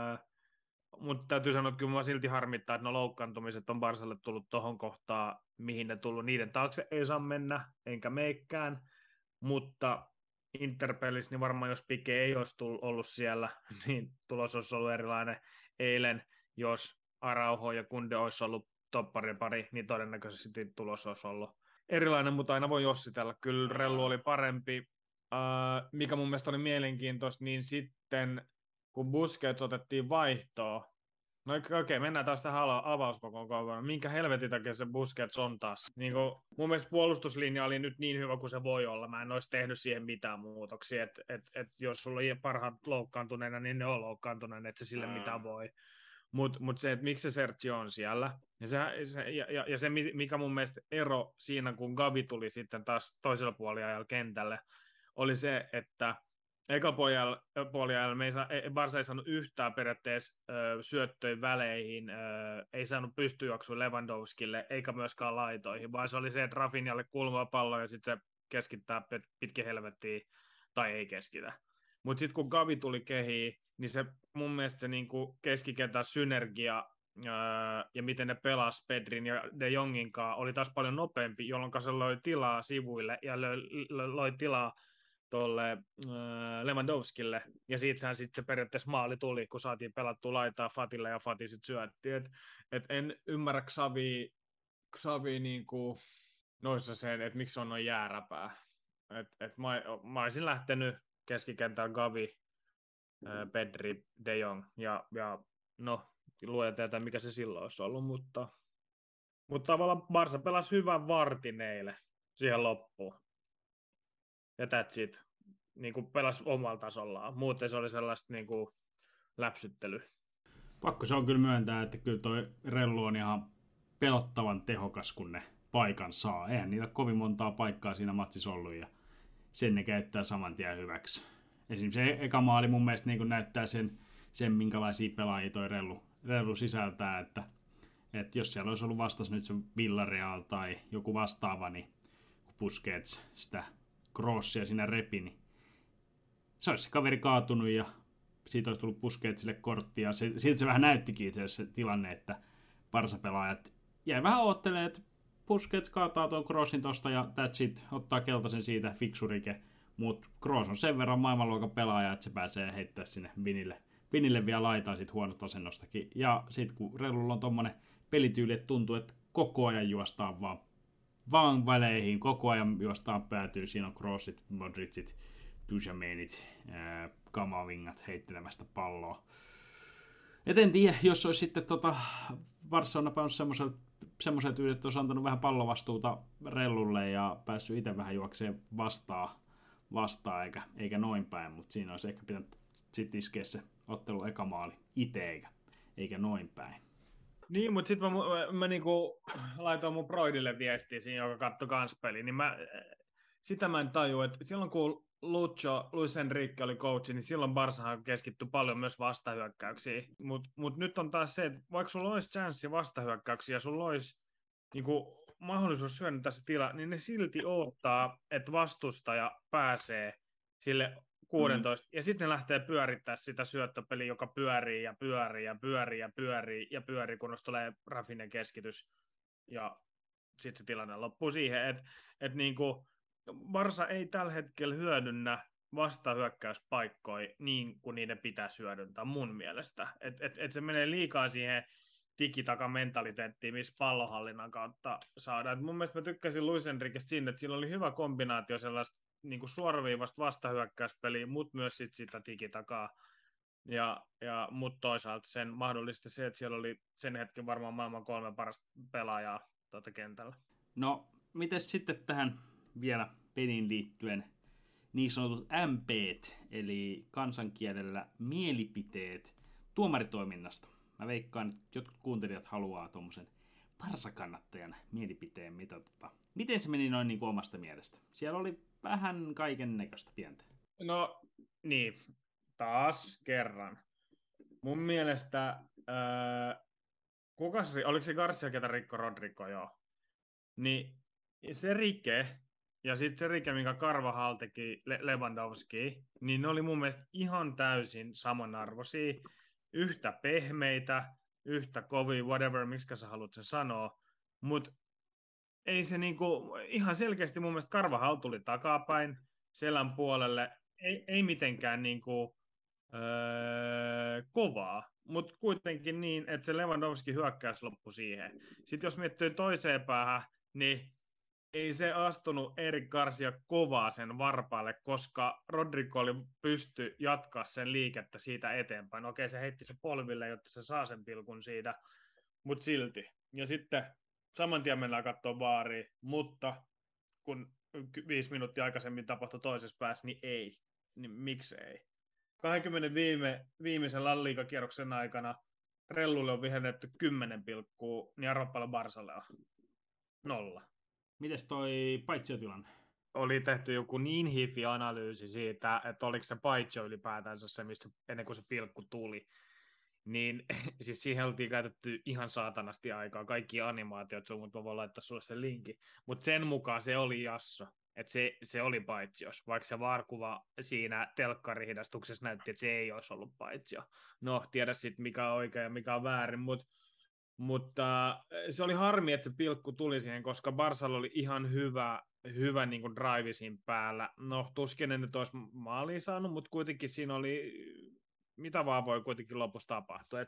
Mutta täytyy sanoa, että kyllä minua silti harmittaa, että loukkaantumiset on Barsalle tullut tuohon kohtaan, mihin ne tullut. Niiden taakse ei saa mennä, enkä meikään, mutta Interpelissä niin varmaan jos Piqué ei olisi ollut siellä, niin tulos olisi ollut erilainen eilen. Jos Araujo ja Kunde olisi ollut topparipari, niin todennäköisesti tulos olisi ollut erilainen, mutta aina voi jossitella. Kyllä Rellu oli parempi. Mikä mun mielestä oli mielenkiintoista, niin sitten kun Busquets otettiin vaihtoon, no okei, mennään taas tähän avauskokoon. Minkä helvetin takia se Busquets on taas? Niin mun mielestä puolustuslinja oli nyt niin hyvä kuin se voi olla. Mä en olisi tehnyt siihen mitään muutoksia. Et jos sulla on parhaat loukkaantuneena, niin ne on loukkaantuneena, että se sille mitä voi. Mutta se, että miksi se Sergio on siellä, ja se, mikä mun mielestä ero siinä, kun Gavi tuli sitten taas toisella puoliajalla kentälle, oli se, että eka puoliajalla Barsa ei saanut yhtään periaatteessa syöttöjä väleihin, ei saanut pystyjuoksua Lewandowskille, eikä myöskään laitoihin, vaan se oli se, että Rafinhalle kulmaa pallo ja sitten se keskittää pitkin helvettiin, tai ei keskitä. Mutta sitten kun Gavi tuli kehiin, niin se mun mielestä se niinku keskikentän synergia ja miten ne pelasi Pedrin ja De Jongin kanssa oli taas paljon nopeampi, jolloin se loi tilaa sivuille ja loi tilaa tuolle Lewandowskille, ja siitähän sitten se periaatteessa maali tuli, kun saatiin pelattua laitaa Fatille, ja Fati sitten syötti. Et en ymmärrä Xavi niinku noissa sen, että miksi on noin jääräpää. Mä olisin lähtenyt keskikentällä Gavi, Pedri, De Jong, ja no, luoja tietää, mikä se silloin olisi ollut, mutta tavallaan Barsa pelasi hyvän vartin eilen siihen loppuun. Ja that's it. Niin kuin pelasi omalla tasollaan. Muuten se oli sellaista niin kuin läpsyttelyä. Pakko se on kyllä myöntää, että kyllä toi Rellu on ihan pelottavan tehokas, kun ne paikan saa. Eihän niillä kovin montaa paikkaa siinä matsissa ollut, ja sen ne käyttää saman tien hyväksi. Esimerkiksi se eka maali mun mielestä niin kuin näyttää sen, minkälaisia pelaajia toi Rellu sisältää, että jos siellä olisi ollut vastas nyt se Villarreal tai joku vastaava, niin kun Busquets sitä crossia siinä repi, niin se olisi se kaveri kaatunut ja siitä olisi tullut Busquetsille kortti, ja siltä se vähän näyttikin itse asiassa se tilanne, että Barsa-pelaajat jäi vähän oottelemaan, että Busquets kaataa tuon crossin tosta ja that's it, ottaa keltaisen siitä, fiksurike, mutta Kroos on sen verran maailmanluokan pelaaja, että se pääsee heittää sinne Vinille vielä laitaan sit huonosta asennostakin, ja sitten kun Rellulla on tommonen pelityyli, että tuntuu, että koko ajan juostaan vaan väleihin, koko ajan juostaan päätyy, siinä on Crossit, Modricit, Tujamenit, Kamavingat heittelemästä palloa. Et en tiedä, jos olisi sitten Barca on napannut semmoisen tyyli, että olisi antanut vähän pallovastuuta Rellulle ja päässyt itse vähän juokseen vastaan eikä noin päin, mutta siinä olisi ehkä pitänyt sitten iskeä se ottelu eka maali itse eikä noin päin. Niin, mutta sitten mä niinku laitoin mun broidille viestiä siinä, joka katsoi kans peliä, niin sitä mä en tajua, että silloin kun Luis Enrique oli coachi, niin silloin Barsahan keskittyi paljon myös vastahyökkäyksiin. Mut nyt on taas se, että vaikka sulla olisi chanssi vastahyökkäyksiä ja sulla olisi niinku mahdollisuus hyödyntää se tila, niin ne silti odottaa, että vastustaja pääsee sille 16, ja sitten ne lähtee pyörittää sitä syöttöpeliä, joka pyörii ja pyörii ja pyörii ja pyörii ja pyörii, kunnes tulee Rafinen keskitys, ja sitten se tilanne loppuu siihen, että niinku Barsa ei tällä hetkellä hyödynnä vastahyökkäyspaikkoja niin kuin niiden pitäisi hyödyntää mun mielestä. Et se menee liikaa siihen tikitaka-mentaliteettia, missä pallonhallinnan kautta saadaan. Et mun mielestä mä tykkäsin Luis Enriquestä siinä, että sillä oli hyvä kombinaatio sellaista niin kuin suoraviivasta vastahyökkäyspeliä, mutta myös sitä tikitakaa. Mutta toisaalta sen mahdollisti se, että siellä oli sen hetken varmaan maailman 3 parasta pelaajaa kentällä. No, miten sitten tähän vielä peliin liittyen niin sanotut MP:t, eli kansankielellä mielipiteet tuomaritoiminnasta. Mä veikkaan, että jotkut kuuntelijat haluaa tuommoisen Barça-kannattajan mielipiteen, miten se meni noin niin kuin omasta mielestä. Siellä oli vähän kaiken näköistä pientä. No niin, taas kerran. Mun mielestä, oliko se Garcia, ketä rikko Rodrigo, joo. Niin se rike, ja sitten se rike, minkä Carvajal teki Lewandowski, niin ne oli mun mielestä ihan täysin samanarvoisia, yhtä pehmeitä, yhtä kovia, whatever, miksi sä haluat sen sanoa, mutta ei se niinku, ihan selkeästi mun mielestä Carvajal tuli takapäin selän puolelle, ei mitenkään niinku, kovaa, mutta kuitenkin niin, että se Lewandowski hyökkäys loppui siihen. Sitten jos miettii toiseen päähän, niin ei se astunut Eric Garcia kovaa sen varpaalle, koska Rodrigo oli pysty jatkaa sen liikettä siitä eteenpäin. Okei, se heitti se polville, jotta se saa sen pilkun siitä, mutta silti. Ja sitten saman tien mennään katsoa VARia, mutta kun 5 minuuttia aikaisemmin tapahtui toisessa päässä, niin ei. Niin miksi ei? 20 viimeisen La Liga-kierroksen aikana Rellulle on vihennetty 10 pilkkuu, niin arvapallo Barsalle on 0. Mites toi paitsiotilanne? Oli tehty joku niin hifi analyysi siitä, että oliko se paitsio ylipäätänsä se, mistä ennen kuin se pilkku tuli. Niin siis siihen oltiin käytetty ihan saatanasti aikaa, kaikki animaatiot, mutta mä voin laittaa sulle sen linkin. Mutta sen mukaan se oli Jasso, että se oli paitsios, vaikka se VAR-kuva siinä telkkarihidastuksessa näytti, että se ei olisi ollut paitsio. No, tiedä sitten mikä on oikein ja mikä on väärin, mutta se oli harmi, että se pilkku tuli siihen, koska Barsalla oli ihan hyvä niin kuin drive siinä päällä. No, tuskin en nyt olisi maaliin saanut, mutta kuitenkin siinä oli, mitä vaan voi kuitenkin lopussa tapahtua.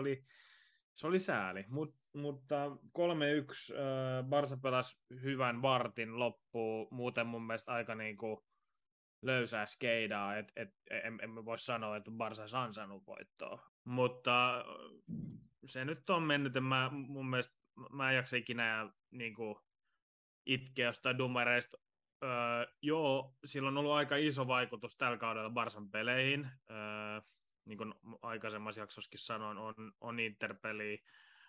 Se oli sääli, mutta 3-1 Barsa pelasi hyvän vartin loppuun, muuten mun mielestä aika niin kuin löysää skeidaa, emme voi sanoa, että Barsa olisi ansainnut voittoa, mutta se nyt on mennyt, mun mielestä mä en jaksa ikinä niin kuin itkeä jostain dumareista. Joo, sillä on ollut aika iso vaikutus tällä kaudella Barsan peleihin. Niin kuin aikaisemmassa jaksossakin sanoin, on Inter-peli,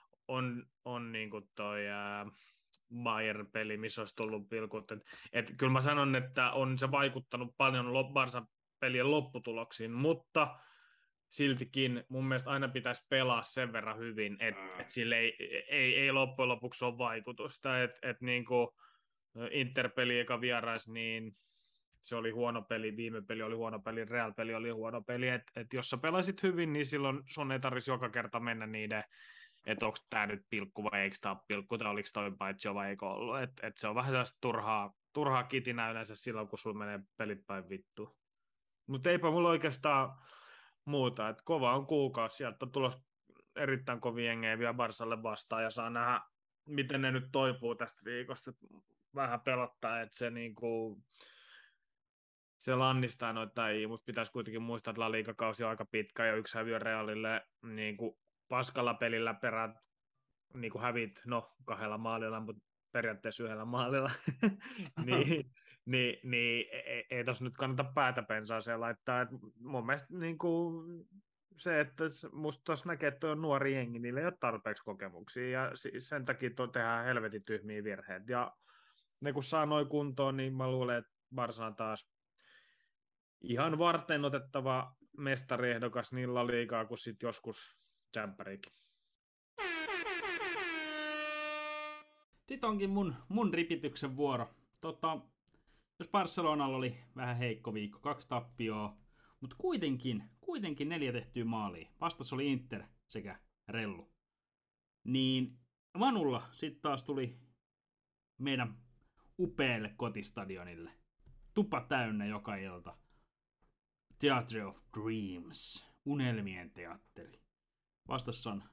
on niin kuin toi Bayern-peli, missä olisi tullut pilkut. Et kyllä mä sanon, että on se vaikuttanut paljon Barsan pelien lopputuloksiin, mutta siltikin mun mielestä aina pitäisi pelaa sen verran hyvin, että sille ei loppujen lopuksi ole vaikutusta. Niin kuin Inter-peli eka vierais, niin se oli huono peli, viime peli oli huono peli, Real-peli oli huono peli. Et jos sä pelasit hyvin, niin silloin sun ei tarvitsisi joka kerta mennä niiden, että onko tämä nyt pilkku vai eikö tämä pilkku, tai oliko toi paitsio vai eikö ollut. Et se on vähän sellaista turhaa kitinä yleensä silloin, kun sulla menee pelit päin vittuun. Mutta eipä mulla oikeastaan muuta, että kova on kuukausi, sieltä on tulossa erittäin kovia jengejä vielä Barsalle vastaan, ja saa nähdä, miten ne nyt toipuu tästä viikosta. Vähän pelottaa, että se niinku se lannistaa noita ei, mutta pitäisi kuitenkin muistaa, että La Liga-kausi on aika pitkä ja 1 häviö Realille niin kuin paskalla pelillä perään niin kuin hävit, 2 maalilla, mutta periaatteessa 1 maalilla, niin ei tuossa nyt kannata päätä pensaaseen laittaa. Et mun mielestä niin kuin se, että musta tuossa näkee, että on nuori jengi, niillä ei ole tarpeeksi kokemuksia ja sen takia tehdään helvetin tyhmiä virheitä. Ja ne kun saa noin kuntoon, niin mä luulen, että Barsa on taas ihan varten otettava mestariehdokas niin La Ligaa kuin sitten joskus Championsliikin. Sitten onkin mun ripityksen vuoro. Jos Barcelonalla oli vähän heikko viikko, 2 tappioa, mutta kuitenkin 4 tehtyä maalia. Vastas oli Inter sekä Rellu. Niin Manulla sitten taas tuli meidän upealle kotistadionille. Tupa täynnä joka ilta. Theatre of Dreams. Unelmien teatteri. Vastassa on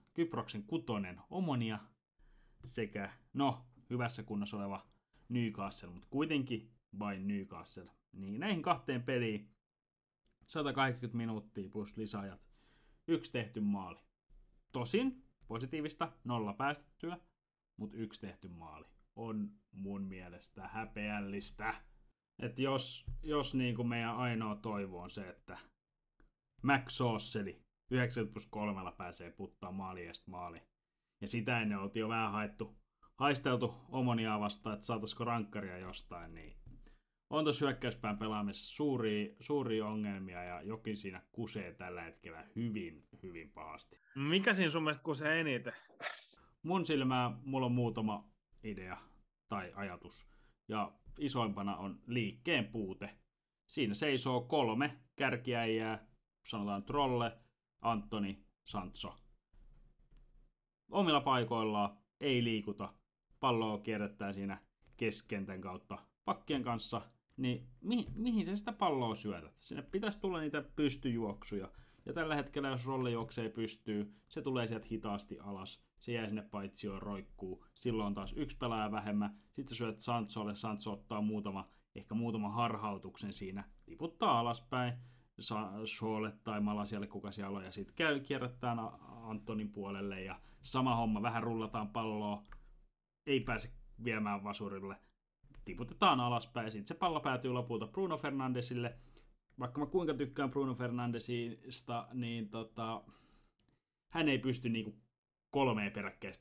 Kyproksen 6 Omonia sekä, hyvässä kunnossa oleva Newcastle, mutta kuitenkin vain Newcastle. Niin näihin 2 peliin 180 minuuttia plus lisäajat, 1 tehty maali. Tosin positiivista, 0 päästettyä, mutta 1 tehty maali. On mun mielestä häpeällistä. Että jos niin kuin meidän ainoa toivo on se, että Max Saucely 9+3 pääsee puttaa maali. Ja sitä ennen oltiin jo vähän haisteltu Omoniaa vastaan, että saataisiko rankkaria jostain, niin on tuossa hyökkäyspään pelaamisessa suuria ongelmia ja jokin siinä kusee tällä hetkellä hyvin, hyvin pahasti. Mikä siinä sun mielestä kusee eniten? Mun silmää mulla on muutama idea tai ajatus. Ja isoimpana on liikkeen puute. Siinä seisoo 3 kärkiäjää, sanotaan Trolle, Antoni, Sancho. Omilla paikoillaan ei liikuta. Palloa kierrättää siinä keskentän kautta pakkien kanssa. Niin mihin sä sitä palloa syötät? Sinne pitäisi tulla niitä pystyjuoksuja. Ja tällä hetkellä, jos Rolle juoksee pystyy, se tulee sieltä hitaasti alas. Se jää sinne paitsioon, roikkuu. Silloin on taas 1 pelaaja vähemmän. Sitten sä syöt Sancholle. Sancho ottaa muutama harhautuksen siinä. Tiputtaa alaspäin. Shawlle tai Malasialle, kuka siellä on. Ja sitten kierrättää Antonin puolelle. Ja sama homma. Vähän rullataan palloa. Ei pääse viemään vasurille. Tiputetaan alaspäin. Sitten se pallo päätyy lopulta Bruno Fernandesille. Vaikka mä kuinka tykkään Bruno Fernandesista, niin hän ei pysty niinku 3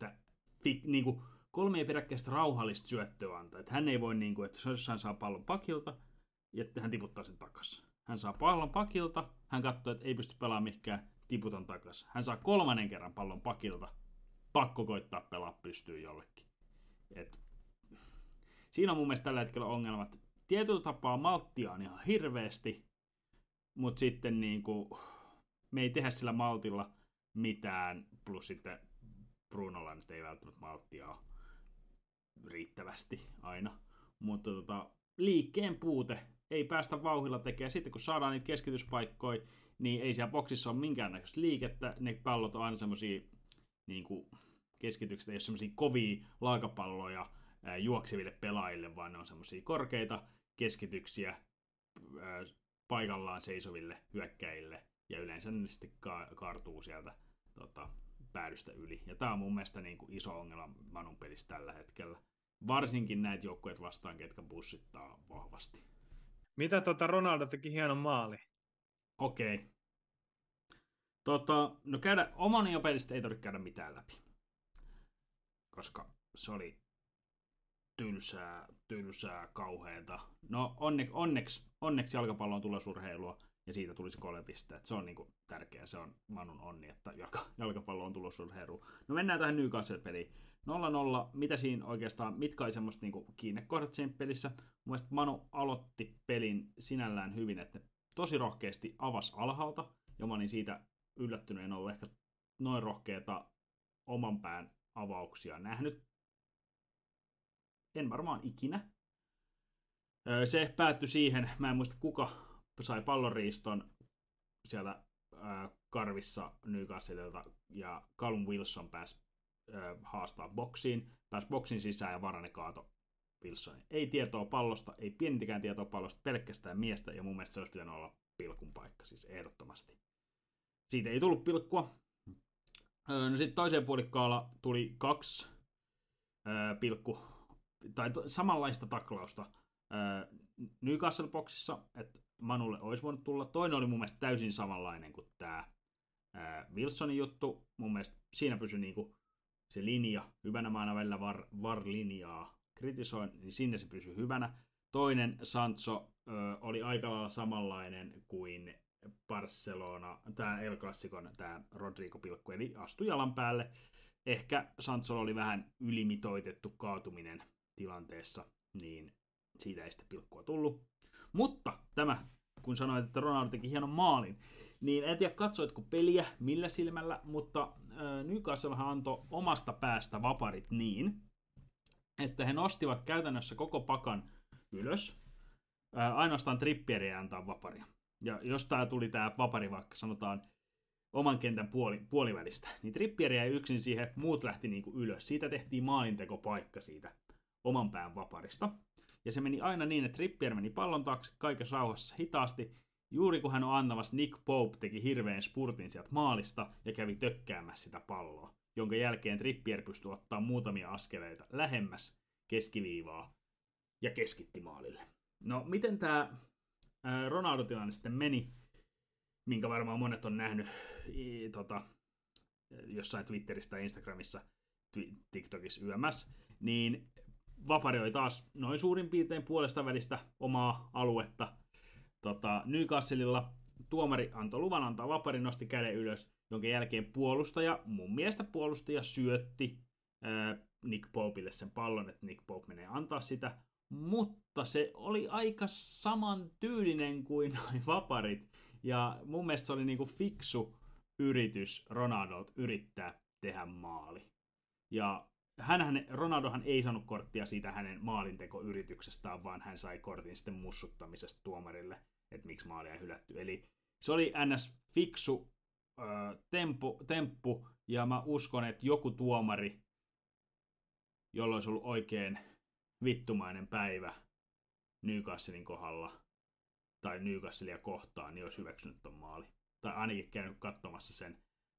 peräkkäistä rauhallista syöttöä antaa. Että hän ei voi, niinku, että jos hän saa pallon pakilta, ja hän tiputtaa sen takaisin. Hän saa pallon pakilta, hän katsoo, että ei pysty pelaamaan mihinkään, tiputon takaisin. Hän saa 3. kerran pallon pakilta, pakko koittaa pelaa pystyy jollekin. Siinä on mun mielestä tällä hetkellä ongelmat. Tietyllä tapaa malttia on ihan hirveästi, mutta sitten niinku, me ei tehdä sillä maltilla mitään, plus sitten Brunolla nyt ei välttämättä malttia ole riittävästi aina. Mutta liikkeen puute, ei päästä vauhdilla tekemään. Sitten kun saadaan niitä keskityspaikkoja, niin ei siellä boksissa ole minkäännäköistä liikettä. Ne pallot on aina semmosia niinku, keskitykset, ei ole semmosia kovia laakapalloja juokseville pelaajille, vaan ne on semmosia korkeita keskityksiä paikallaan seisoville hyökkäjille, ja yleensä ne sitten kaartuu sieltä päädystä yli. Ja tää on mun mielestä niin kuin iso ongelma Manun pelissä tällä hetkellä. Varsinkin näitä joukkueet vastaan, ketkä bussittaa vahvasti. Mitä Ronaldo teki hienon maali? Okei. No Omonia pelistä ei tarvitse käydä mitään läpi. Koska se oli tylsää, kauheeta. No onneksi jalkapallo on tulosurheilua ja siitä tulisi 3 pistettä. Se on niinku tärkeää, se on Manun onni, että jalkapallo on tulosurheilua. No mennään tähän Newcastle-peliin. 0-0, mitä siinä oikeastaan, mitkä oli semmoista niinku kiinnekohdat siinä pelissä? Mun mielestä Manu aloitti pelin sinällään hyvin, että tosi rohkeasti avasi alhaalta, ja mä olin siitä yllättynyt, en ollut ehkä noin rohkeata oman pään avauksia nähnyt. En varmaan ikinä. Se päättyi siihen, mä en muista kuka sai pallonriiston sieltä karvissa Newcastlelta, ja Callum Wilson pääsi haastaa boksiin, pääsi boksin sisään ja Varane kaato Wilsonin. Ei tietoa pallosta, ei pienintäkään tietoa pallosta, pelkästään miestä, ja mun mielestä se olisi pitänyt olla pilkun paikka, siis ehdottomasti. Siitä ei tullut pilkkua. No sitten toiseen puolikkaalla tuli 2 samanlaista taklausta Newcastle-boksissa, että Manulle olisi voinut tulla. Toinen oli mun mielestä täysin samanlainen kuin tämä Wilsonin juttu. Mun mielestä siinä pysyi niinku se linja hyvänä. Mä aina välillä VAR-linjaa kritisoin, niin sinne se pysyi hyvänä. Toinen Sancho oli aika lailla samanlainen kuin Barcelona, tämä El Clasicon, tämä Rodrigo-pilkku, eli astui jalan päälle. Ehkä Sancholla oli vähän ylimitoitettu kaatuminen tilanteessa, niin siitä ei sitten pilkkua tullut. Mutta tämä, kun sanoit, että Ronaldo teki hienon maalin, niin en tiedä katsoitko peliä millä silmällä, mutta Newcastlehan antoi omasta päästä vaparit niin, että he nostivat käytännössä koko pakan ylös, ainoastaan Trippieriä antaa vaparia. Ja jos tää tuli tää vapari vaikka sanotaan oman kentän puolivälistä. Niin Trippier jäi yksin siihen, muut lähti niinku ylös. Siitä tehtiin maalintekopaikka siitä oman pään vaparista. Ja se meni aina niin, että Trippier meni pallon taakse kaikessa rauhassa hitaasti. Juuri kun hän on antamassa, Nick Pope teki hirveän spurtin sieltä maalista ja kävi tökkäämässä sitä palloa. Jonka jälkeen Trippier pystyi ottaa muutamia askeleita lähemmäs keskiviivaa ja keskitti maalille. No, miten tämä Ronaldo-tilanne sitten meni, minkä varmaan monet on nähnyt jossain Twitterissä tai Instagramissa, TikTokissa YMS, niin vaparioi taas noin suurin piirtein puolesta välistä omaa aluetta Newcastlella. Tuomari antoi luvan antaa vapari, nosti käden ylös, jonka jälkeen mun mielestä puolustaja syötti Nick Popelle sen pallon, että Nick Pope menee antaa sitä, mutta se oli aika saman tyylinen kuin noin vaparit, ja mun mielestä se oli niinku fiksu yritys Ronaldolta yrittää tehdä maali. Ja Ronaldohan ei saanut korttia siitä hänen maalintekoyrityksestään, vaan hän sai kortin sitten mussuttamisesta tuomarille, että miksi maalia ei hylätty. Eli se oli ns. Fiksu temppu, ja mä uskon, että joku tuomari, jolla olisi ollut oikein vittumainen päivä Newcastlein kohdalla, tai Newcastlea kohtaan, niin olisi hyväksynyt ton maali. Tai ainakin käynyt katsomassa sen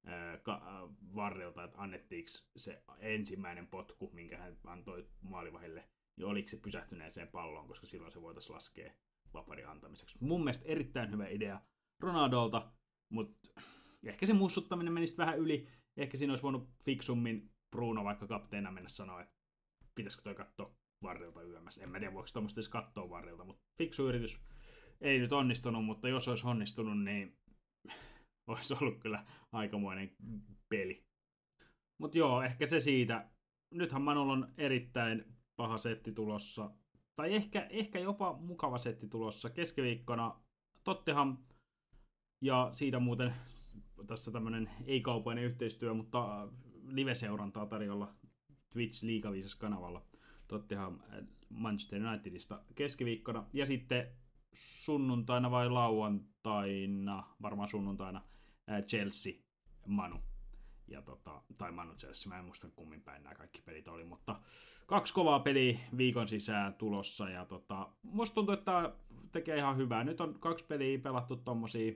varrilta, että annettiinko se ensimmäinen potku, minkä hän antoi maalivahille, ja oliko se pysähtyneeseen palloon, koska silloin se voitaisiin laskea vaparin antamiseksi. Mun mielestä erittäin hyvä idea Ronaldolta, mutta ehkä se mussuttaminen menisi vähän yli. Ehkä siinä olisi voinut fiksummin Bruno vaikka kapteena mennä sanoa, että pitäisikö toi katsoa varrilta YMS. En mä tiedä, voiko tuommoista edes katsoa varrilta, mutta fiksu yritys ei nyt onnistunut, mutta jos olisi onnistunut, niin olisi ollut kyllä aikamoinen peli. Mutta joo, ehkä se siitä. Nythän Manulla on erittäin paha setti tulossa. Tai ehkä jopa mukava setti tulossa. Keskiviikkona Tottenham. Ja siitä muuten tässä tämmönen ei-kaupainen yhteistyö, mutta live-seurantaa tarjolla Twitch Liiga 5 kanavalla. Tottenham Manchester Unitedista keskiviikkona. Ja sitten sunnuntaina vai lauantaina, varmaan sunnuntaina, Chelsea Manu. Ja tai Manu Chelsea, mä en muista kummin päin nämä kaikki pelit oli, mutta 2 kovaa peliä viikon sisään tulossa, ja musta tuntuu, että tekee ihan hyvää. Nyt on 2 peliä pelattu tommosia,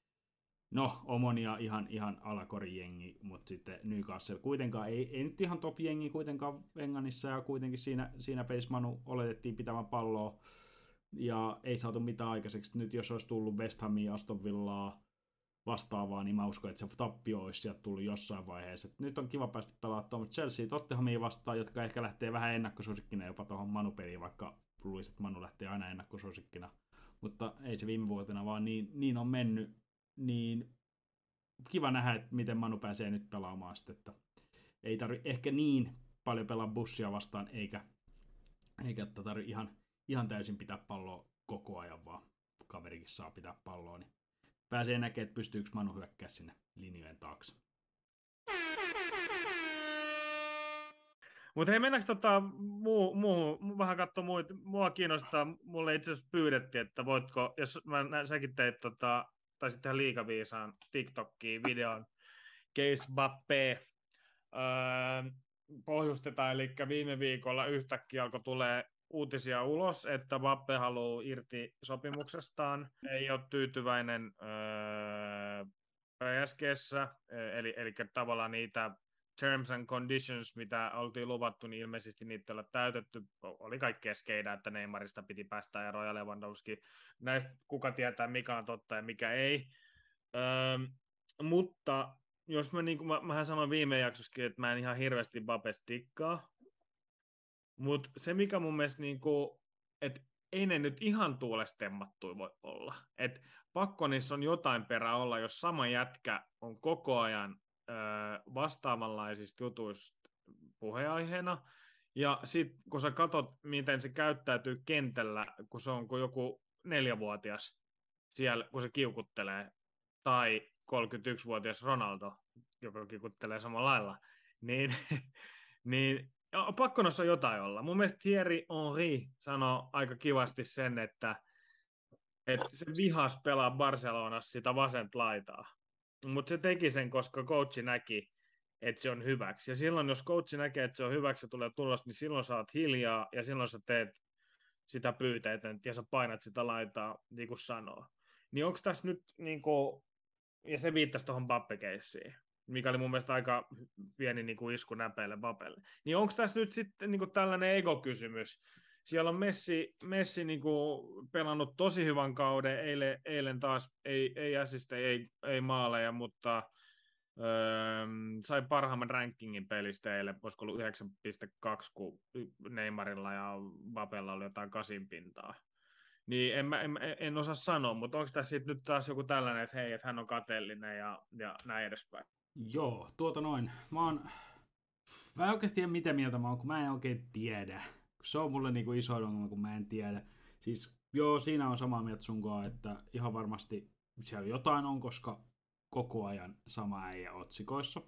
no Omonia ihan alakorijengi, mutta sitten Newcastle kuitenkaan, ei nyt ihan top jengi kuitenkaan Englannissa, ja kuitenkin siinä pelissä Manu oletettiin pitävän palloa, ja ei saatu mitään aikaiseksi. Nyt jos olisi tullut West Hamia, Aston Villaa vastaavaa, niin mä uskon, että se tappio olisi sieltä tullut jossain vaiheessa. Et nyt on kiva päästä pelaamaan tuohon Chelsea Tottenhamia vastaan, jotka ehkä lähtee vähän ennakkosuosikkina jopa tuohon Manu-peliin, vaikka luulisin, että Manu lähtee aina ennakkosuosikkina. Mutta ei se viime vuotena vaan niin on mennyt. Niin kiva nähdä, että miten Manu pääsee nyt pelaamaan sitten. Että ei tarvitse ehkä niin paljon pelaa bussia vastaan, eikä tarvitse ihan täysin pitää palloa koko ajan, vaan kaverikin saa pitää palloa, niin pääsee näkemään, että pystyykö Manu hyökkää sinne linjojen taakse. Mutta hei, mennäänkö vähän katsoa muita? Mua kiinnostaa, mulle itse asiassa pyydettiin, että voitko, jos säkin teit taisit tehdä liikaviisaan TikTokiin videon Case Bappe pohjustetaan, eli viime viikolla yhtäkkiä alkoi tulee uutisia ulos, että Bappe haluaa irti sopimuksestaan, ei ole tyytyväinen PSG:ssä, eli tavallaan niitä terms and conditions, mitä oltiin luvattu, niin ilmeisesti niitä ei ole täytetty. Oli kaikkea skeidää, että Neymarista piti päästä eroon ja Lewandowski. Näistä kuka tietää, mikä on totta ja mikä ei. Mutta jos mähän sanoin viime jaksossakin, että mä en ihan hirveästi Bappesta dikkaa. Mutta se, mikä mun mielestä, että ei ne nyt ihan tuulestemmattuja voi olla. Että pakko niissä on jotain perää olla, jos sama jätkä on koko ajan vastaavanlaisista jutuista puheenaiheena. Ja sitten kun sä katsot, miten se käyttäytyy kentällä, kun se on kuin joku 4-vuotias siellä, kun se kiukuttelee, tai 31-vuotias Ronaldo, joka kiukuttelee samalla lailla, niin pakko noissa jotain olla. Mun mielestä Thierry Henry sanoi aika kivasti sen, että se vihas pelaa Barcelonassa sitä vasenta laitaa. mutta se teki sen, koska coachi näki, että se on hyväksi. Ja silloin, jos coachi näkee, että se on hyväksi ja tulee tulos, niin silloin sä oot hiljaa ja silloin sä teet sitä pyyteitä ja sä painat sitä laitaa, niin kuin sanoo. Niin onko tässä nyt, niin kuin, ja se viittasi tuohon Bappe-keissiin, mikä oli mun mielestä aika pieni niin kuin isku näpeille Bappelle. Niin onko tässä nyt sitten niin kuin tällainen ego-kysymys? Siellä on Messi niin kuin pelannut tosi hyvän kauden, eilen taas ei assiste, ei maaleja, mutta sai parhaimman rankingin pelistä eilen, olisiko ollut 9,2, kun Neymarilla ja Mbappella oli jotain 8 pintaa. Niin en osaa sanoa, mutta onko tässä nyt taas joku tällainen, että hei, että hän on kateellinen ja näin edespäin? Joo, mä en oikeasti tiedä mitä mieltä mä oon, kun mä en oikein tiedä. Se on mulle niinku iso ongelma, kun mä en tiedä. Siis joo, siinä on samaa mieltä sunkaan, että ihan varmasti siellä jotain on, koska koko ajan sama äijä otsikoissa.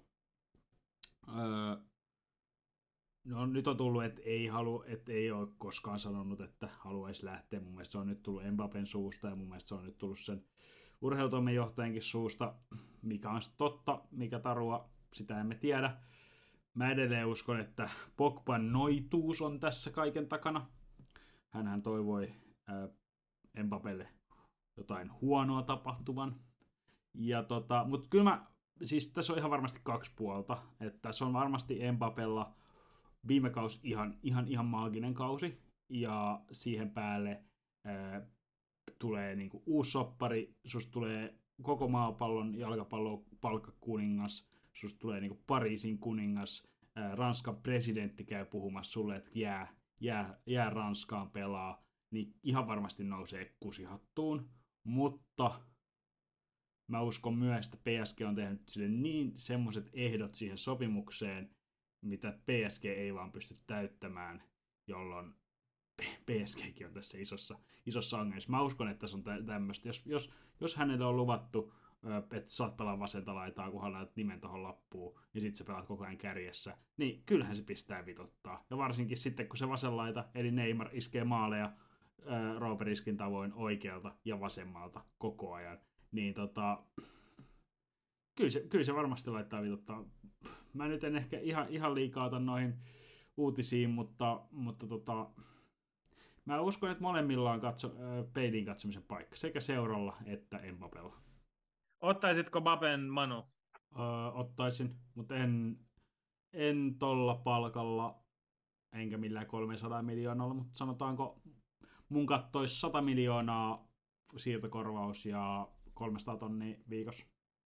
No nyt on tullut, että ei ole koskaan sanonut, että haluaisi lähteä. Mun mielestä se on nyt tullut Mbappen suusta ja mun mielestä se on nyt tullut sen urheilutoimenjohtajankin suusta, mikä on totta, mikä tarua, sitä emme tiedä. Mä edelleen uskon, että Pogban noituus on tässä kaiken takana. Hänhän toivoi Mbappelle jotain huonoa tapahtuvan. Mutta kyllä siis tässä on ihan varmasti 2 puolta. Että tässä on varmasti Mbappella viime kausi ihan maaginen kausi. Ja siihen päälle tulee niinku uusi soppari. Susta tulee koko maapallon jalkapallon palkkakuningas. Susta tulee niinku Pariisin kuningas. Ranskan presidentti käy puhumassa sulle, että jää Ranskaan pelaa. Niin ihan varmasti nousee kusihattuun. Mutta mä uskon myös, että PSG on tehnyt sille niin semmoiset ehdot siihen sopimukseen, mitä PSG ei vaan pysty täyttämään, jolloin PSGkin on tässä isossa ongelmassa. Mä uskon, että tässä on tämmöistä. Jos hänelle on luvattu, että saat pelaa vasenta laitaa, kunhan laitat nimen tuohon lappuun, ja sit sä pelaat koko ajan kärjessä, niin kyllähän se pistää vitottaa. Ja varsinkin sitten, kun se vasen laita, eli Neymar, iskee maaleja Robert Riskin tavoin oikealta ja vasemmalta koko ajan, niin kyllä se varmasti laittaa vituttaa. Mä nyt en ehkä ihan liikaa ota noihin uutisiin, mutta mä uskon, että molemmilla on peiliin katsomisen paikka, sekä seuralla että Mbappella. Ottaisitko Mbappen, Manu? Ottaisin, mutta en tolla palkalla, enkä millään 300 miljoonalla, mutta sanotaanko mun kattois 100 miljoonaa siirtokorvaus ja 300 tonnia viikossa.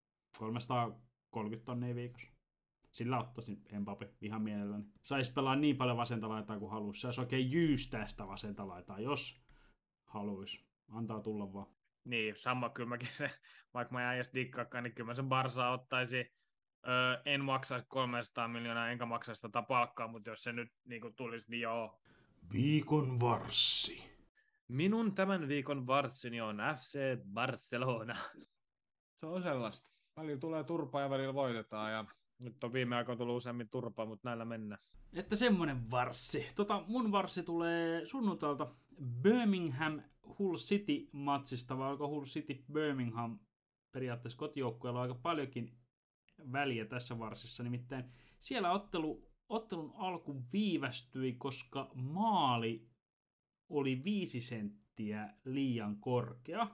330 tonnia viikossa. Sillä ottaisin Mbappe ihan mielelläni. Saisi pelaa niin paljon vasenta laitaa kuin haluaisi. Saisi oikein jyystää sitä vasenta laitaa, jos haluaisi. Antaa tulla vaan. Niin, sama kyllä mäkin se, vaikka mä en edes dikkaakaan, niin kyllä mä sen Barsaa ottaisi. En maksaisi 300 miljoonaa, enkä maksaisi tätä palkkaa, mutta jos se nyt niin tulisi, niin joo. Viikon varssi. Minun tämän viikon varssini on FC Barcelona. Se on sellaista. Välillä tulee turpaa ja välillä voitetaan ja nyt on viime aikoina tullut useammin turpaa, mutta näillä mennään. Että semmonen varssi. Mun varssi tulee sunnuntailta Birmingham Hull City-matsista, vai onko Hull City Birmingham periaatteessa kotijoukkueella aika paljonkin väliä tässä varsissa. Nimittäin siellä ottelun alku viivästyi, koska maali oli 5 senttiä liian korkea.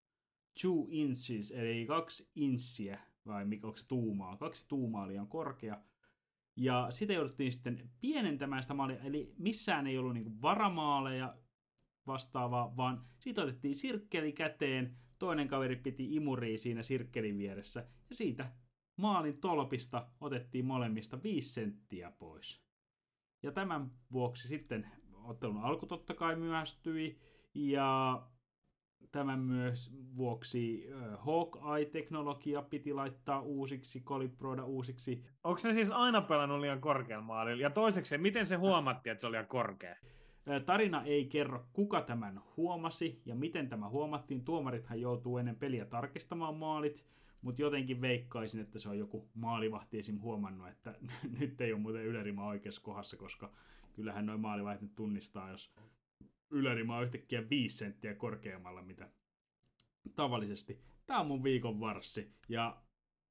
2 inches, eli 2 inssiä, vai mikä onko se tuumaa? 2 tuumaa liian korkea. Ja sitä jouduttiin sitten pienentämään sitä maalia, eli missään ei ollut niinku varamaaleja vastaavaa, vaan siitä otettiin sirkkeli käteen, toinen kaveri piti imuria siinä sirkkelin vieressä, ja siitä maalin tolpista otettiin molemmista 5 senttiä pois. Ja tämän vuoksi sitten ottelun alku totta kai myöhästyi, ja tämän myös vuoksi Hawkeye-teknologia piti laittaa uusiksi, kalibroida uusiksi. Onko se siis aina pelannut liian korkealla maalilla? Ja toiseksi, miten se huomattiin, että se oli liian korkea? Tarina ei kerro, kuka tämän huomasi ja miten tämä huomattiin. Tuomarithan joutuu ennen peliä tarkistamaan maalit, mutta jotenkin veikkaisin, että se on joku maalivahti esim. Huomannut, että nyt ei ole muuten ylärima oikeassa kohdassa, koska kyllähän noin maalivahti nyt tunnistaa, jos ylärima on yhtäkkiä 5 senttiä korkeammalla, mitä tavallisesti. Tämä on mun viikon varssi, ja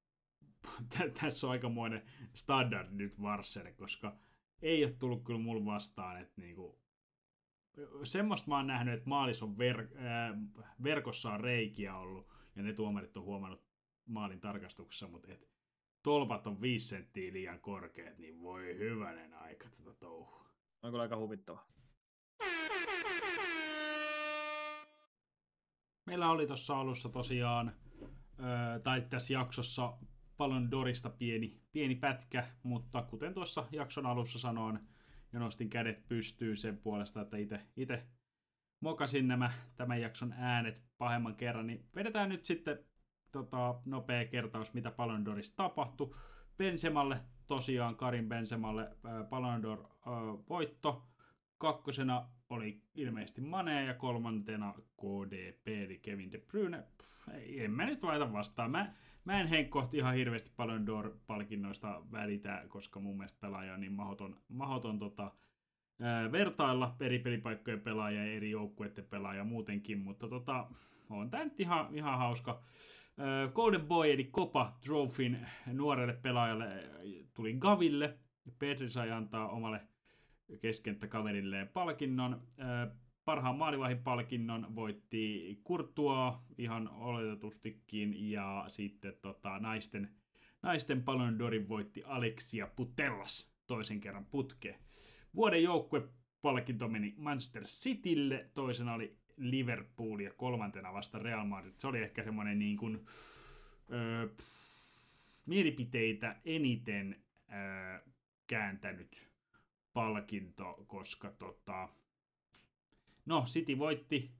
tässä on aikamoinen standard nyt Varselle, koska ei ole tullut kyllä mulla vastaan, että niinku, semmoista mä oon nähnyt, että maalissa on verkossa on reikiä ollut, ja ne tuomarit on huomannut maalin tarkastuksessa, mutta et tolpat on 5 senttiä liian korkeat, niin voi hyvänen aika tätä touhua. On kyllä aika huvittava. Meillä oli tuossa alussa tosiaan, tai tässä jaksossa Ballon d'Orista pieni pätkä, mutta kuten tuossa jakson alussa sanoin, ja nostin kädet pystyyn sen puolesta, että itse mokasin tämän jakson äänet pahemman kerran, niin vedetään nyt sitten nopea kertaus, mitä Ballon d'Orissa tapahtui. Benzemalle, tosiaan Karim Benzemalle Ballon d'Or voitto. Kakkosena oli ilmeisesti Mane ja kolmantena KDP, eli Kevin De Bruyne. En mä nyt laita vastaan. Mä en henkkohti ihan hirveästi Ballon d'Or-palkinnoista välitä, koska mun mielestä pelaaja on niin mahdoton vertailla eri pelipaikkojen pelaaja ja eri joukkueiden pelaaja muutenkin, mutta on tää nyt ihan hauska. Golden Boy eli Copa Trophyn nuorelle pelaajalle tuli Gaville. Pedri sai antaa omalle keskenttäkaverilleen palkinnon. Parhaan maalivahdin palkinnon voitti Courtois ihan oletetustikin, ja sitten naisten Ballon d'Orin voitti Alexia Putellas toisen kerran putkeen. Vuoden joukkuepalkinto meni Manchester Citylle, toisena oli Liverpool ja kolmantena vasta Real Madrid. Se oli ehkä semmoinen niin kuin, mielipiteitä eniten kääntänyt palkinto, koska City voitti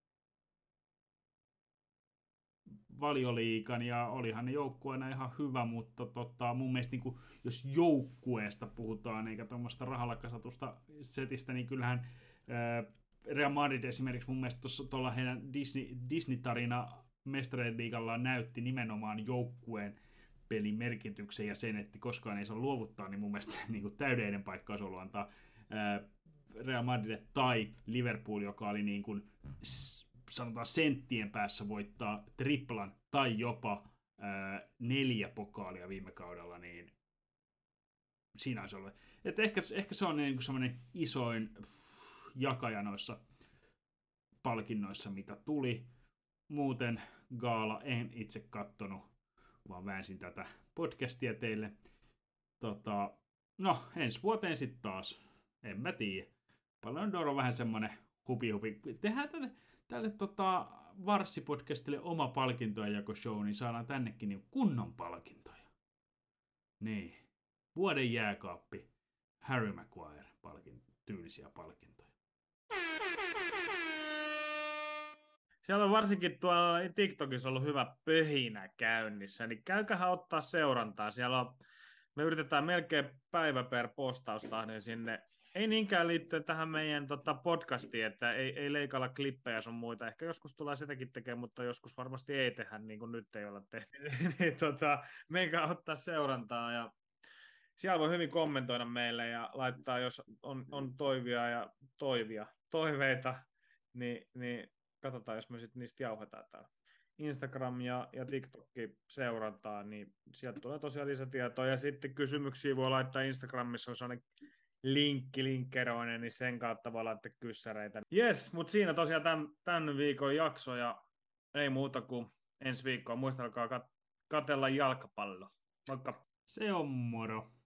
Valioliigan ja olihan ne joukkueena ihan hyvä, mutta mun mielestä niin kuin, jos joukkueesta puhutaan eikä tuommoista rahalla kasatusta setistä, niin kyllähän Real Madrid esimerkiksi mun mielestä tuolla heidän Disney-tarina Mestarien liigallaan näytti nimenomaan joukkueen pelin merkityksen ja sen, että koskaan ei saa luovuttaa, niin mun mielestä niin kuin täydellinen paikka olisi ollut antaa Real Madrid tai Liverpool, joka oli niin kuin, sanotaan senttien päässä voittaa triplan tai jopa 4 pokaalia viime kaudella, niin siinä olisi ollut. Että ehkä se on niin kuin semmoinen isoin jakaja noissa palkinnoissa, mitä tuli. Muuten gaala en itse kattonut, vaan väänsin tätä podcastia teille. Ensi vuoteen sitten taas. En mä tiedä. Ballon d'Or on vähän semmonen hupi. Tehdään tälle Varssi-podcastille oma palkintojen jakoshow, niin saadaan tännekin niin kunnon palkintoja. Niin. Vuoden jääkaappi. Harry Maguire tyylisiä palkintoja. Siellä on varsinkin tuolla TikTokissa ollut hyvä pöhinä käynnissä, niin käykähän ottaa seurantaa. Siellä me yritetään melkein päivä per postausta sinne. Ei niinkään liittyen tähän meidän podcastiin, että ei leikalla klippejä sun muita. Ehkä joskus tulee sitäkin tekemään, mutta joskus varmasti ei tehdä, niin kuin nyt ei olla tehty. Niin, meikää ottaa seurantaa ja siellä voi hyvin kommentoida meille ja laittaa, jos on toiveita, niin katsotaan, jos me sitten niistä jauhetaan täällä. Instagram ja TikTokki seurantaa, niin sieltä tulee tosiaan lisätietoa. Ja sitten kysymyksiä voi laittaa Instagramissa, on sellainen linkkeroinen, niin sen kautta voi laittaa kyssäreitä. Jes, mutta siinä tosiaan tämän viikon jakso ja ei muuta kuin ensi viikkoa. Muistelkaa katella jalkapallo. Moikka! Se on moro!